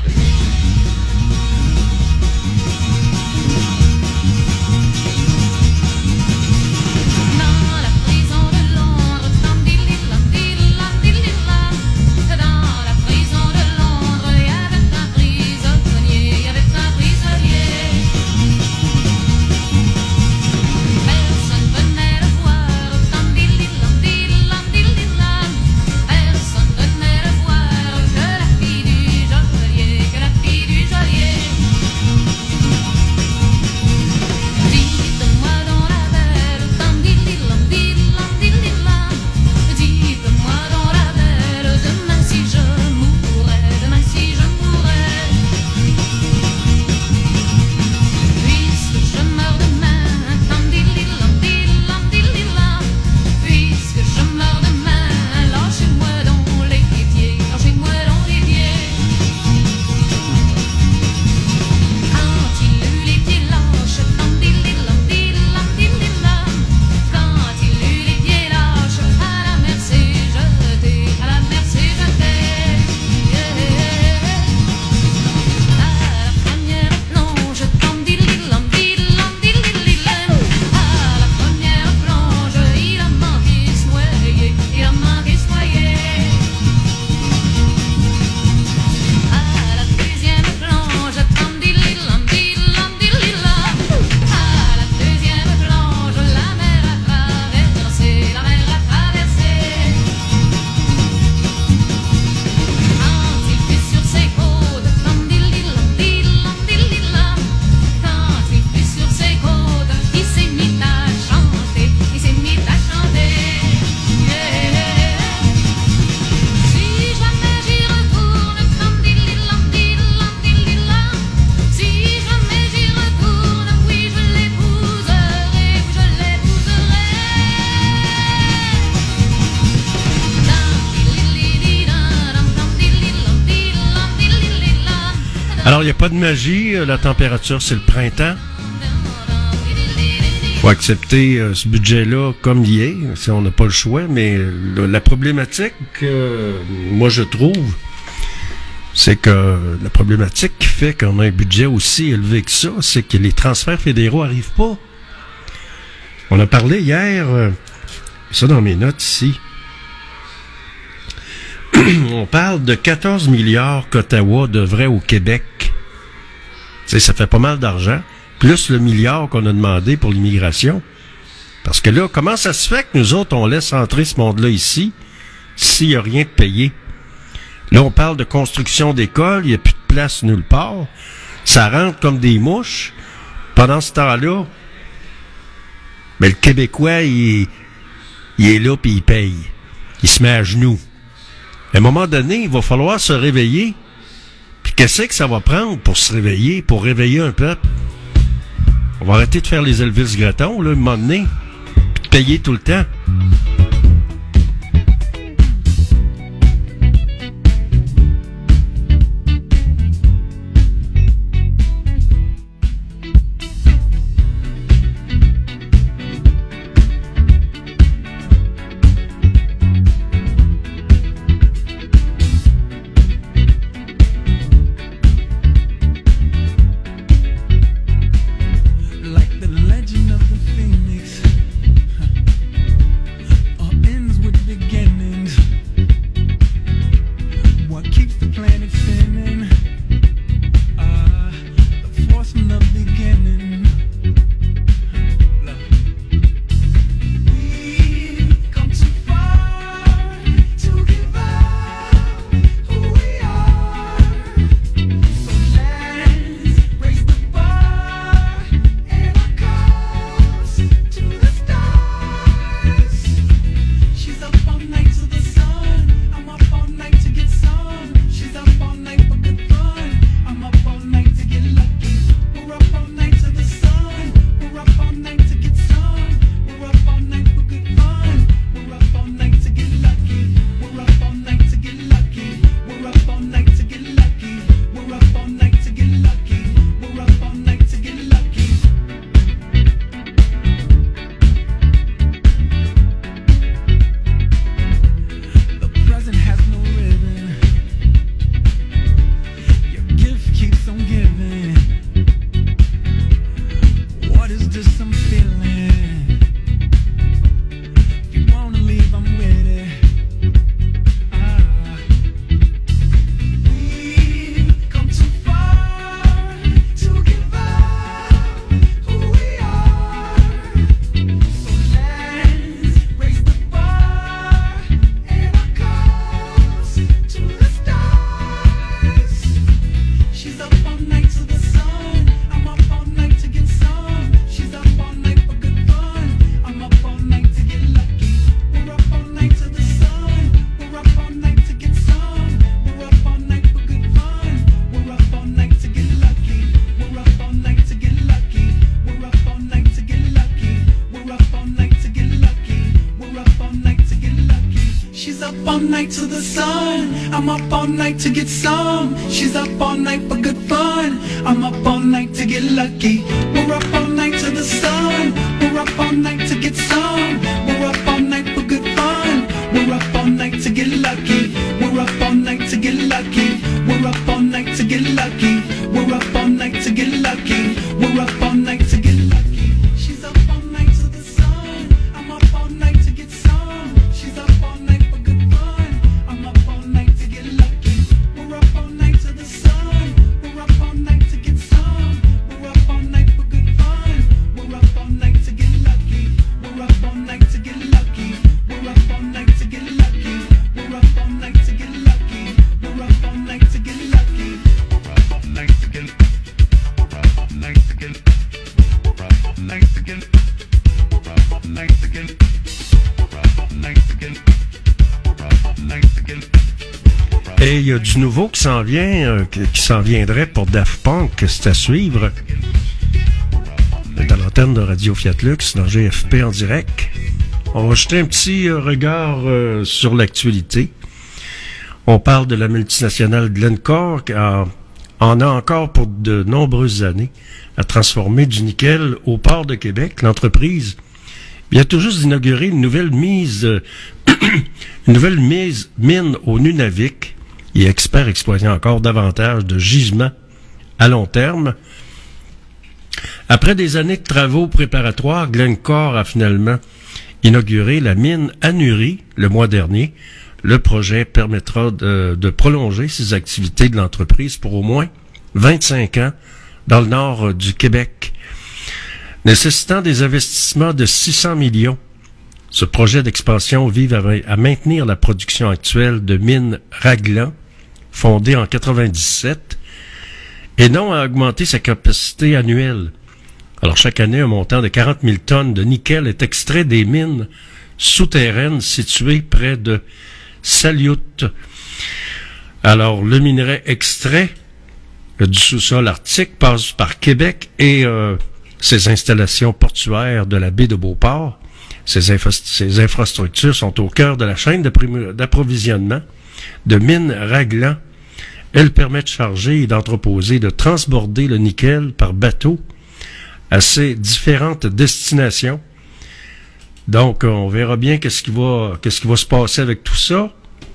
Alors, il n'y a pas de magie. La température, c'est le printemps. Faut accepter euh, ce budget-là comme il est. Si on n'a pas le choix. Mais le, la problématique, euh, moi, je trouve, c'est que la problématique qui fait qu'on a un budget aussi élevé que ça, c'est que les transferts fédéraux n'arrivent pas. On a parlé hier, euh, ça dans mes notes ici, on parle de quatorze milliards qu'Ottawa devrait au Québec. T'sais, ça fait pas mal d'argent, plus le milliard qu'on a demandé pour l'immigration. Parce que là, comment ça se fait que nous autres, on laisse entrer ce monde-là ici, s'il n'y a rien de payé? Là, on parle de construction d'écoles, il n'y a plus de place nulle part. Ça rentre comme des mouches. Pendant ce temps-là, mais le Québécois, il, il est là puis il paye. Il se met à genoux. À un moment donné, il va falloir se réveiller. Puis qu'est-ce que ça va prendre pour se réveiller, pour réveiller un peuple? On va arrêter de faire les Elvis Gratton, là, à un moment donné, puis de payer tout le temps. all night to the sun. I'm up all night to get some. She's up all night for good fun. I'm up all night to get lucky. We're up all night to the sun. We're up all night to get some. We're up all night for good fun. We're up all night to get lucky. We're up all night to get lucky. We're up all night to get lucky. We're up all night to get lucky. We're up all night to get lucky. She's up all night to the sun. I'm up all night to get some. She's up all night for good fun. I'm up all night to get lucky. We're up all night to the sun. We're up all night to get some. We're up all night for good fun. We're up all night to get lucky. We're up all night to get lucky. We're up all night to get lucky. We're up all night to get lucky. We're up all night to get lucky. We're up all night to get. We're up all night to get. We're up all night to get. We're up all night to get. We're up all night to get. We're up all night to get. Et il y a du nouveau qui s'en vient, euh, qui, qui s'en viendrait pour Daft Punk, c'est à suivre. Dans l'antenne de Radio Fiat Lux, dans G F P en direct. On va jeter un petit euh, regard euh, sur l'actualité. On parle de la multinationale Glencore qui en, en a encore pour de nombreuses années à transformer du nickel au port de Québec. L'entreprise vient tout juste d'inaugurer une nouvelle mise, euh, une nouvelle mise mine au Nunavik et espère exploiter encore davantage de gisements à long terme. Après des années de travaux préparatoires, Glencore a finalement inauguré la mine Anuri le mois dernier. Le projet permettra de, de prolonger ses activités de l'entreprise pour au moins vingt-cinq ans dans le nord du Québec, nécessitant des investissements de six cents millions. Ce projet d'expansion vise à, à maintenir la production actuelle de mine Raglan, fondée en quatre-vingt-dix-sept, et non à augmenter sa capacité annuelle. Alors, chaque année, un montant de quarante mille tonnes de nickel est extrait des mines souterraines situées près de Salyut. Alors, le minerai extrait du sous-sol arctique passe par Québec et euh, ses installations portuaires de la baie de Beauport. Ces, infra- ces infrastructures sont au cœur de la chaîne d'approvisionnement de mines Raglan. Elles permettent de charger et d'entreposer, de transborder le nickel par bateau à ces différentes destinations. Donc, on verra bien qu'est-ce qui va, qu'est-ce qui va se passer avec tout ça.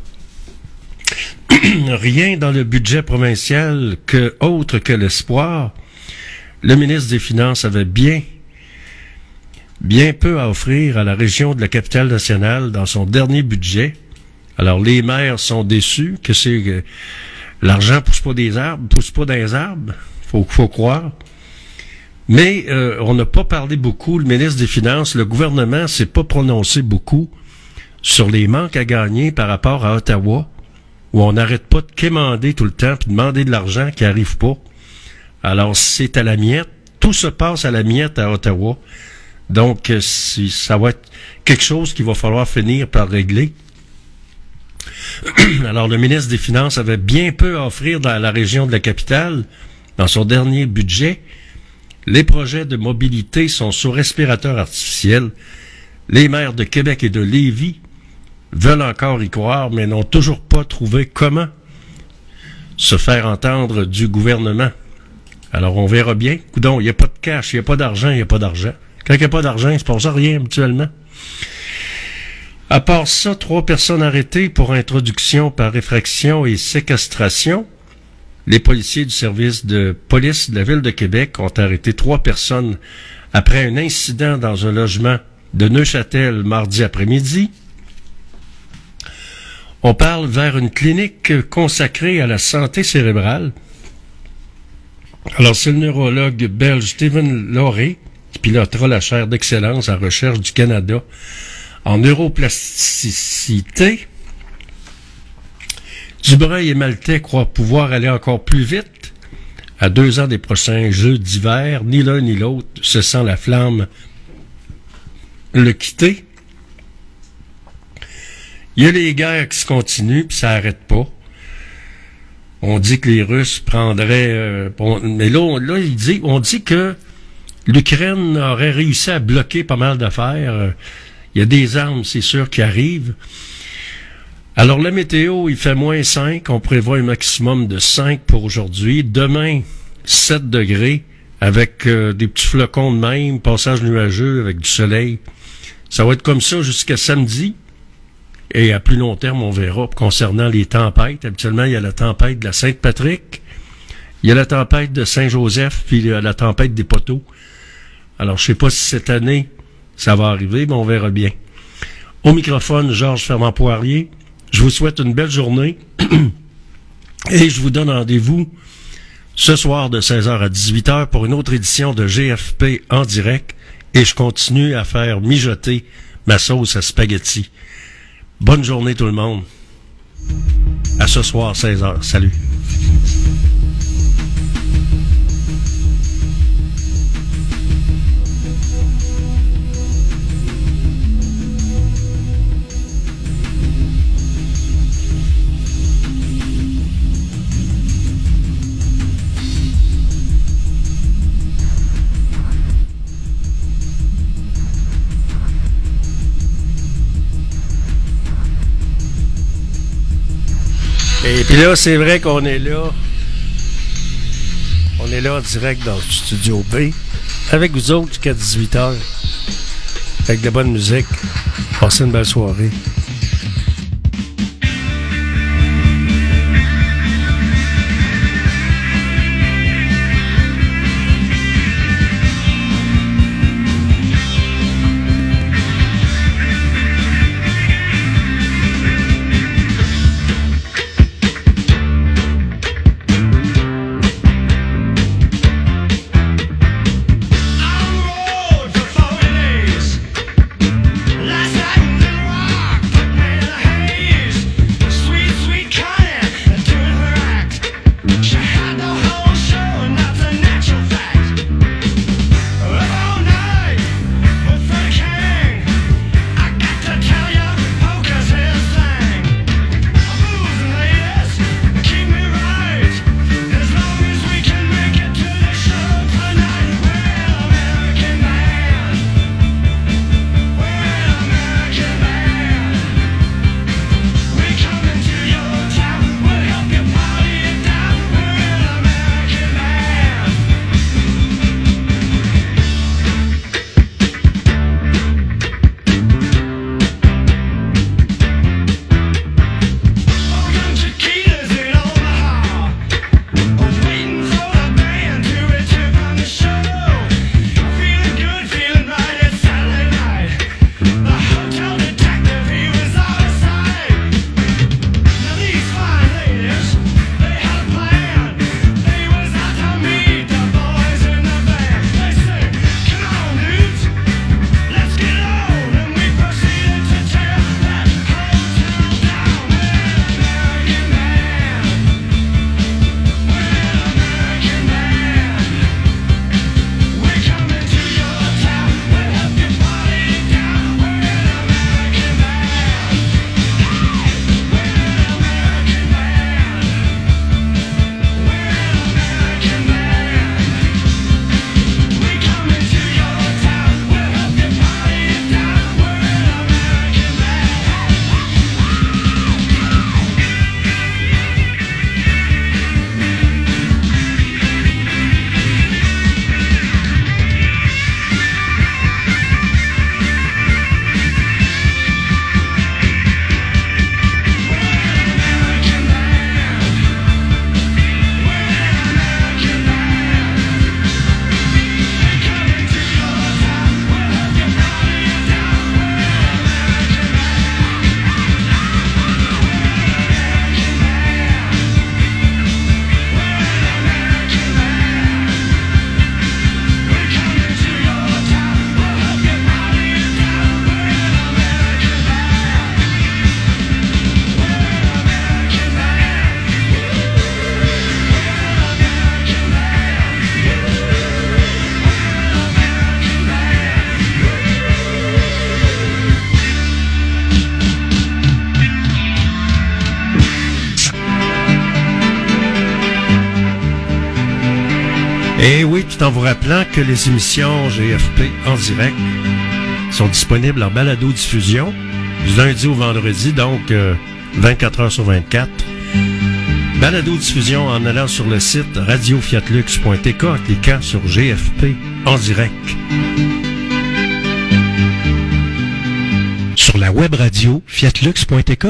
Rien dans le budget provincial que autre que l'espoir. Le ministre des Finances avait bien, bien peu à offrir à la région de la Capitale-Nationale dans son dernier budget. Alors, les maires sont déçus que c'est que l'argent pousse pas des arbres, pousse pas dans les arbres. Faut, faut croire. Mais euh, on n'a pas parlé beaucoup, le ministre des Finances, le gouvernement s'est pas prononcé beaucoup sur les manques à gagner par rapport à Ottawa, où on n'arrête pas de quémander tout le temps puis demander de l'argent qui arrive pas. Alors, c'est à la miette. Tout se passe à la miette à Ottawa. Donc, euh, si, ça va être quelque chose qu'il va falloir finir par régler. Alors, le ministre des Finances avait bien peu à offrir dans la région de la capitale dans son dernier budget. Les projets de mobilité sont sous respirateur artificiel. Les maires de Québec et de Lévis veulent encore y croire, mais n'ont toujours pas trouvé comment se faire entendre du gouvernement. Alors, on verra bien. Coudon, il n'y a pas de cash, il n'y a pas d'argent, il n'y a pas d'argent. Quand il n'y a pas d'argent, il ne se passe rien habituellement. À part ça, trois personnes arrêtées pour introduction par effraction et séquestration. Les policiers du service de police de la Ville de Québec ont arrêté trois personnes après un incident dans un logement de Neuchâtel mardi après-midi. On parle vers une clinique consacrée à la santé cérébrale. Alors, c'est le neurologue belge Stephen Lauré qui pilotera la chaire d'excellence en recherche du Canada en neuroplasticité. Dubreuil et Maltais croient pouvoir aller encore plus vite. À deux ans des prochains Jeux d'hiver, ni l'un ni l'autre se sent la flamme le quitter. Il y a les guerres qui se continuent, puis ça n'arrête pas. On dit que les Russes prendraient... Euh, on, mais là, on, là il dit, on dit que l'Ukraine aurait réussi à bloquer pas mal d'affaires. Il y a des armes, c'est sûr, qui arrivent. Alors, la météo, il fait moins cinq. On prévoit un maximum de cinq pour aujourd'hui. Demain, sept degrés avec euh, des petits flocons de même, passage nuageux avec du soleil. Ça va être comme ça jusqu'à samedi. Et à plus long terme, on verra concernant les tempêtes. Habituellement, il y a la tempête de la Sainte-Patrick. Il y a la tempête de Saint-Joseph, puis il y a la tempête des Poteaux. Alors, je sais pas si cette année, ça va arriver, mais on verra bien. Au microphone, Georges Fermand-Poirier. Je vous souhaite une belle journée. Et je vous donne rendez-vous ce soir de seize heures à dix-huit heures pour une autre édition de G F P en direct. Et je continue à faire mijoter ma sauce à spaghetti. Bonne journée tout le monde. À ce soir, seize heures. Salut. Et puis là, c'est vrai qu'on est là. On est là en direct dans le studio B. Avec vous autres jusqu'à dix-huit heures. Avec de la bonne musique. Passez une belle soirée. Et oui, tout en vous rappelant que les émissions G F P en direct sont disponibles en balado-diffusion du lundi au vendredi. Donc, euh, vingt-quatre heures sur vingt-quatre. Balado-diffusion en allant sur le site radio fiat lux point t k en cliquant sur G F P en direct. Sur la web radio fiat lux point t k.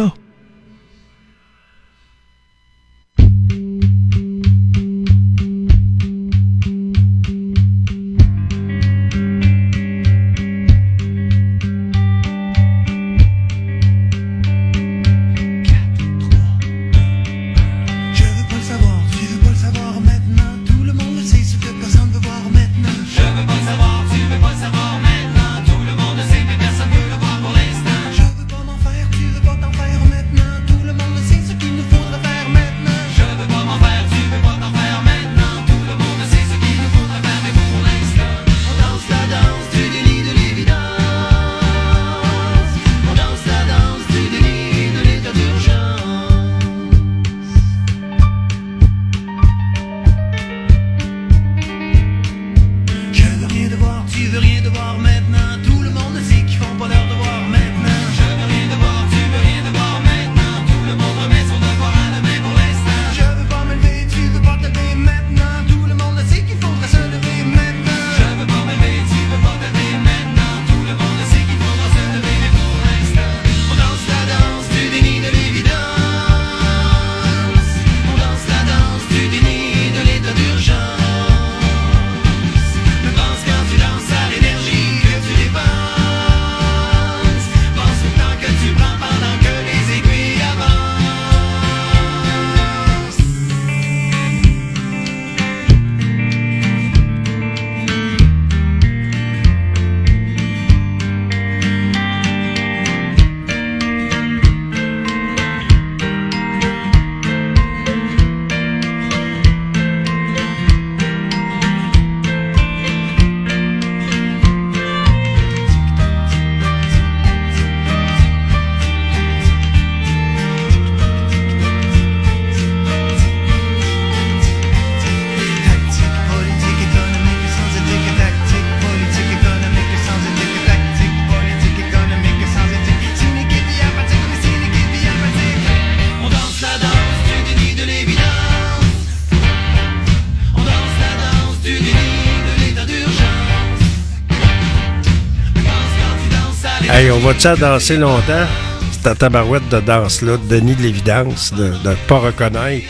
Hey, on va-tu à danser longtemps? Cette tabarouette de danse-là, de Denis de l'évidence, de ne pas reconnaître.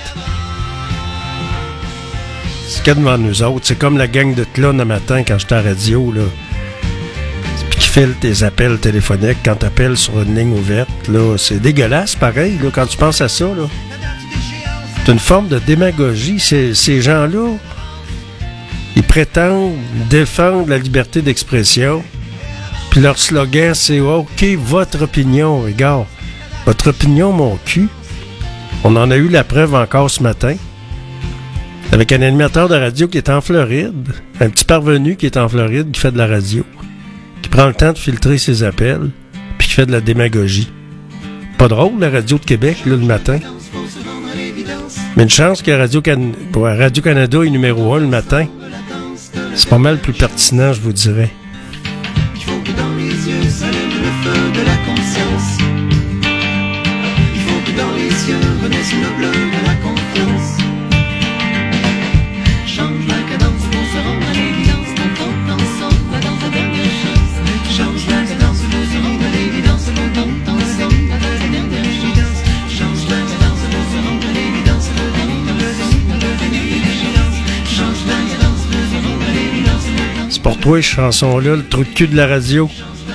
Ce qu'il y a devant nous autres, c'est comme la gang de clowns le matin quand j'étais à la radio, là. Puis qui file tes appels téléphoniques quand t'appelles sur une ligne ouverte, là. C'est dégueulasse, pareil, là, quand tu penses à ça, là. C'est une forme de démagogie. Ces, ces gens-là, ils prétendent défendre la liberté d'expression. Puis leur slogan, c'est « OK, votre opinion, les gars. Votre opinion, mon cul. » On en a eu la preuve encore ce matin. Avec un animateur de radio qui est en Floride. Un petit parvenu qui est en Floride, qui fait de la radio. Qui prend le temps de filtrer ses appels. Puis qui fait de la démagogie. Pas drôle, la radio de Québec, là, le matin. Mais une chance que Radio-Can... Radio-Canada est numéro un le matin. C'est pas mal plus pertinent, je vous dirais. Dans les yeux s'allume le feu de la conscience. Il faut que dans les yeux renaisse le bleu de la confiance. Change la cadence pour se rendre à l'évidence. Longtemps ensemble, la danse, la dernière chance. Change la cadence pour se rendre à l'évidence. Longtemps ensemble, la danse, la dernière chance. Change la cadence pour se rendre à l'évidence. Longtemps ensemble, la danse, la dernière chance. Change la cadence pour se rendre à l'évidence. C'est pour toi, cette chanson-là, le trou de cul de la radio.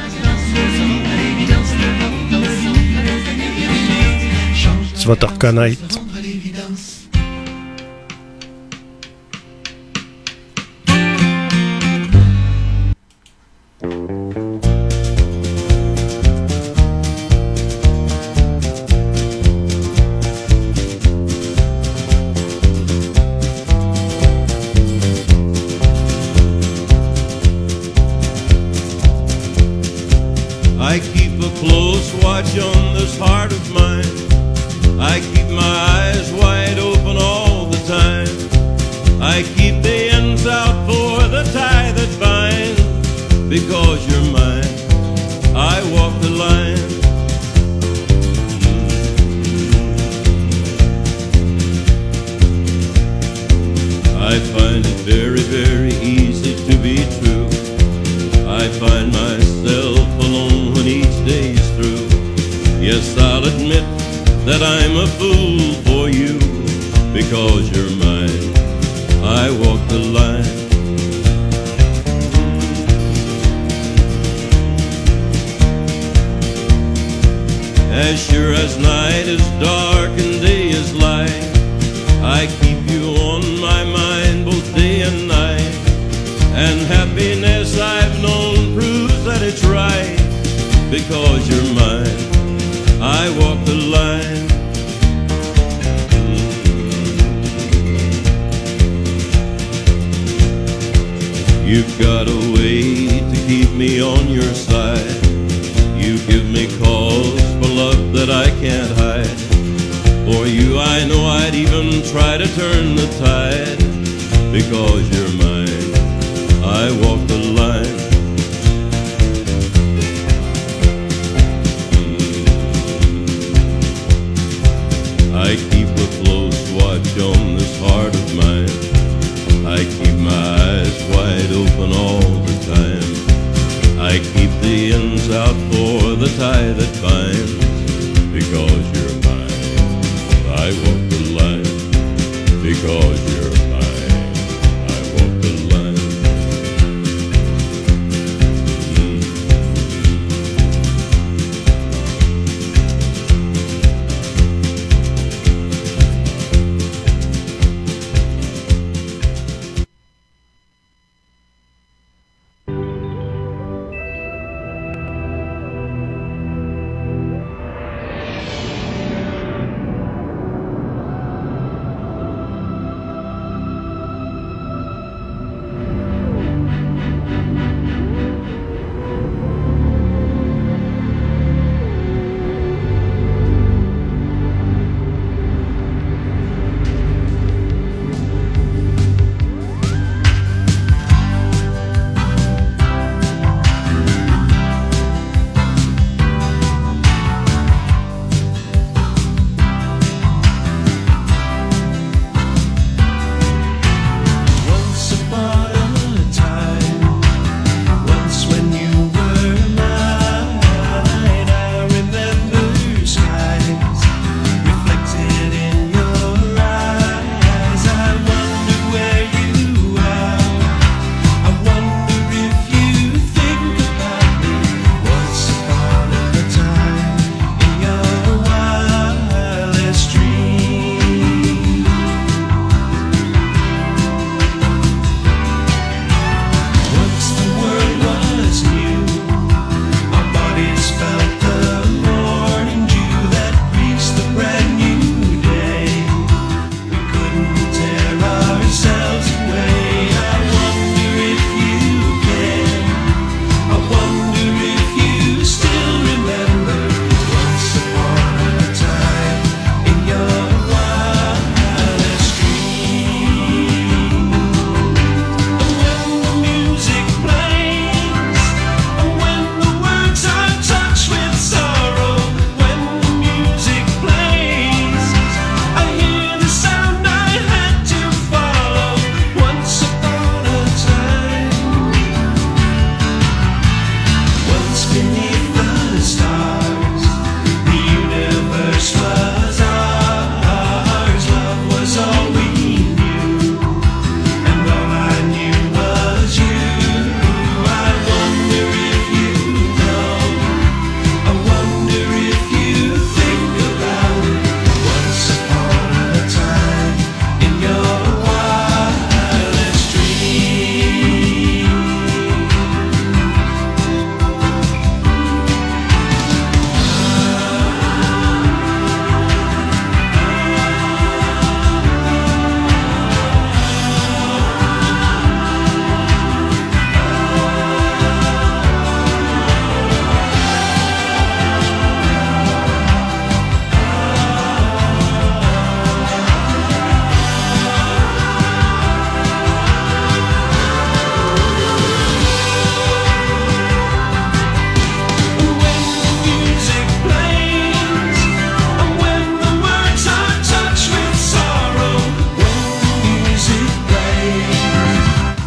Tu vas te reconnaître. I keep a close watch on this heart of mine. I keep my eyes wide open all the time. I keep the ends out for the tie that binds. Because you're mine, I walk the line. find it very, very easy to be true. I find myself alone when each day's through. Yes, I'll admit that I'm a fool for you, because you're mine. I walk the line. As sure as night is dark and day is light, I keep you on my mind both day and night. And happiness I've known proves that it's right, because you're mine. I walk the line. You've got a way to keep me on your side. You give me cause for love that I can't hide. For you I know I'd even try to turn the tide, because you're mine. I walk the line. I keep a close watch on this heart of mine. I keep my eyes wide open all the time. I keep the ends out for the tie that binds, because you're mine. I walk the line, because you're mine. I walk the line.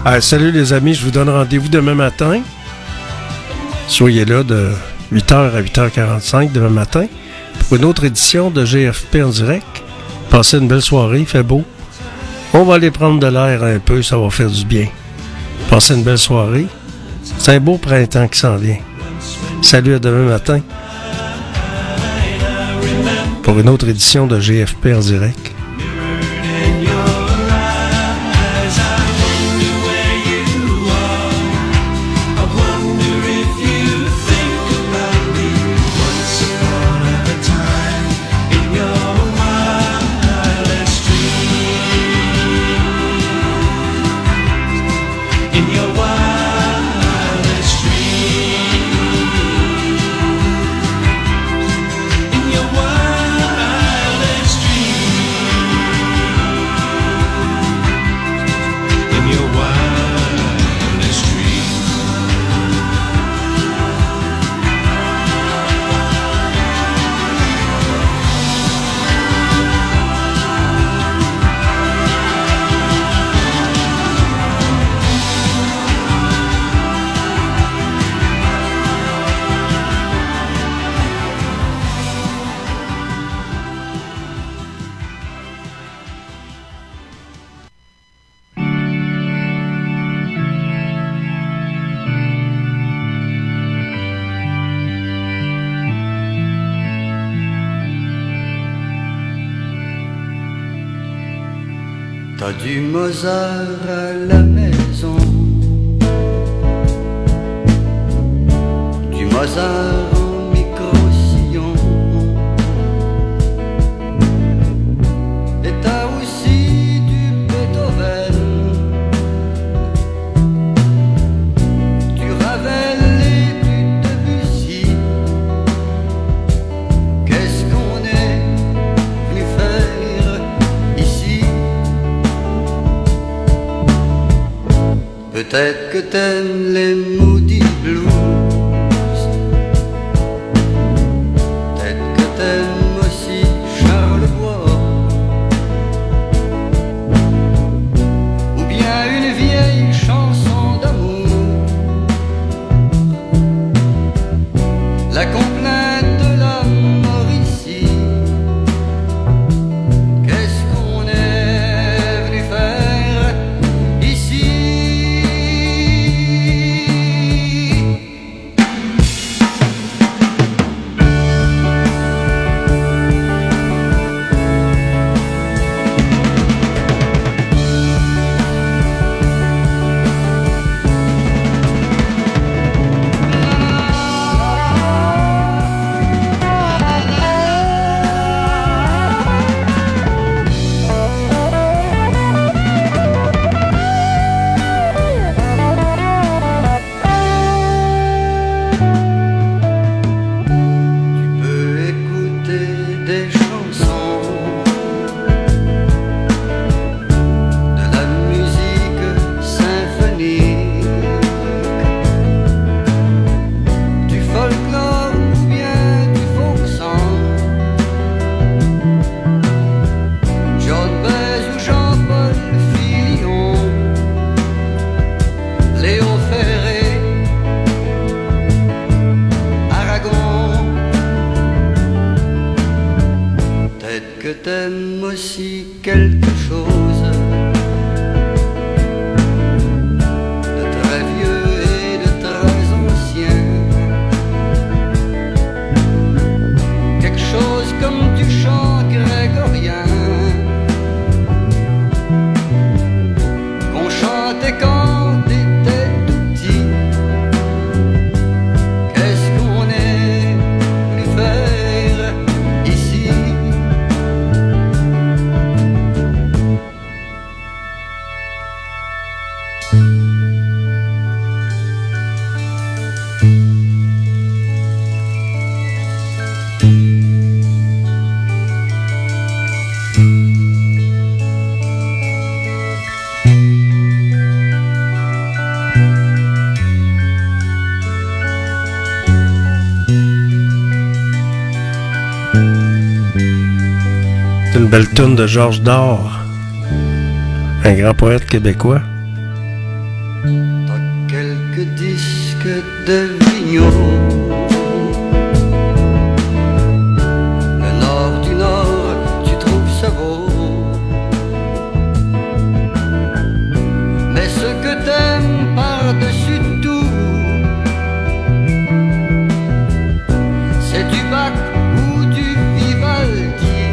Ah, salut les amis, je vous donne rendez-vous demain matin. Soyez là de huit heures à huit heures quarante-cinq demain matin pour une autre édition de G F P en direct. Passez une belle soirée, il fait beau. On va aller prendre de l'air un peu, ça va faire du bien. Passez une belle soirée. C'est un beau printemps qui s'en vient. Salut à demain matin pour une autre édition de G F P en direct. T'as du Mozart à la maison, du Mozart en micro-sillon, et t'as aussi du Beethoven, du Ravel et du Debussy. Qu'est-ce qu'on est venu faire ici? Peut-être que t'aimes les Moody Blues, peut-être que t'aimes aussi Charlebois, ou bien une vieille chanson d'amour, la complainte de la Mauricie. Qu'est-ce qu'on est venu faire ici? T'aimes aussi quelque chose de très vieux et de très ancien, quelque chose comme du chant grégorien qu'on chantait quand t'étais tout petit. Qu'est-ce qu'on est venu faire ici? C'est une belle toune de Georges Dard, un grand poète québécois. T'as quelques disques de vignoble. Le nord du nord, tu trouves ça beau. Mais ce que t'aimes par-dessus tout, c'est du Bach ou du Vivaldi.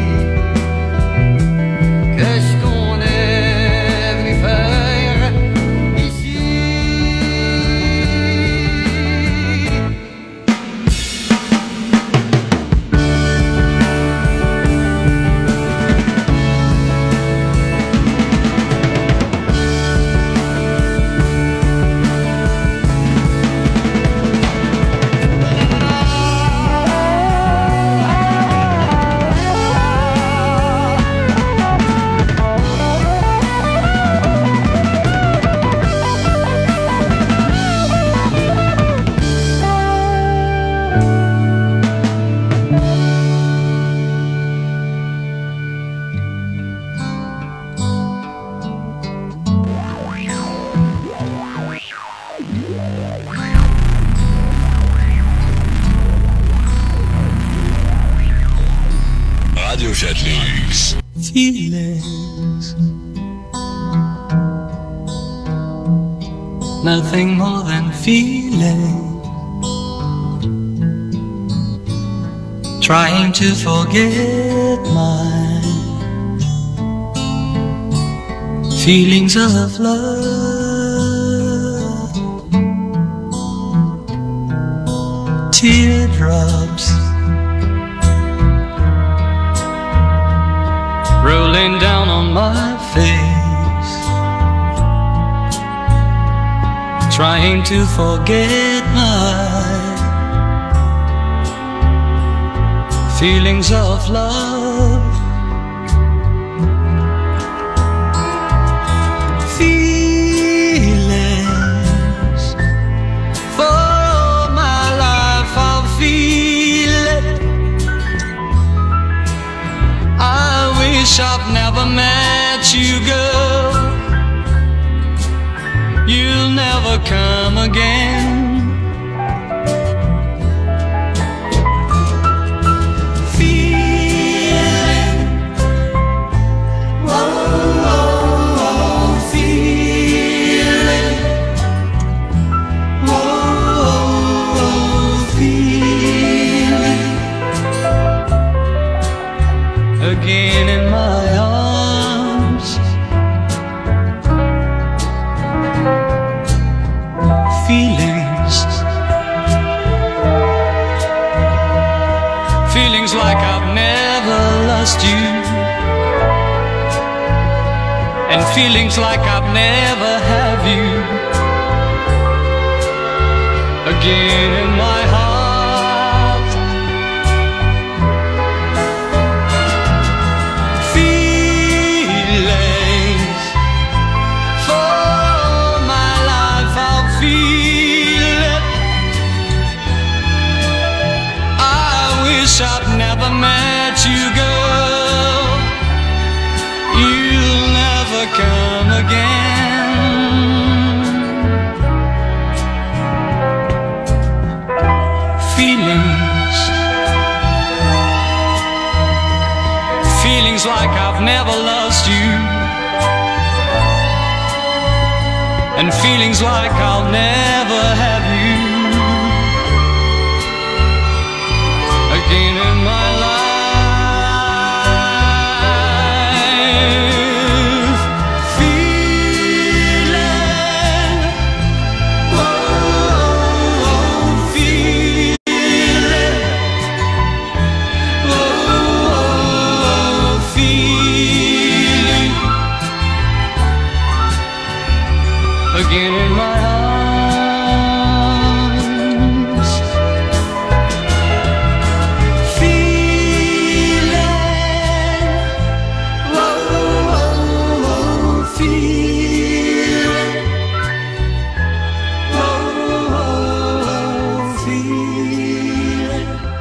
Qu'est-ce qu'on est venu faire ici? Radio Chatlux. Feelings, nothing more than feeling. Trying to forget my feelings of love. Teardrops rolling down on my face, trying to forget my feelings of love. Feelings, for all my life I'll feel it. I wish I've never met you, girl. You'll never come again. Feeling, whoa, whoa, whoa, feeling, whoa, whoa, feeling. Again in my arms, feelings, feelings like I've never lost you, and feelings like I've never have you. Again in my heart, I've never met you, girl. You'll never come again. Feelings, feelings like I've never lost you, and feelings like I'll never have you. Again in my life, feeling, whoa, feeling, whoa, feeling. Again in my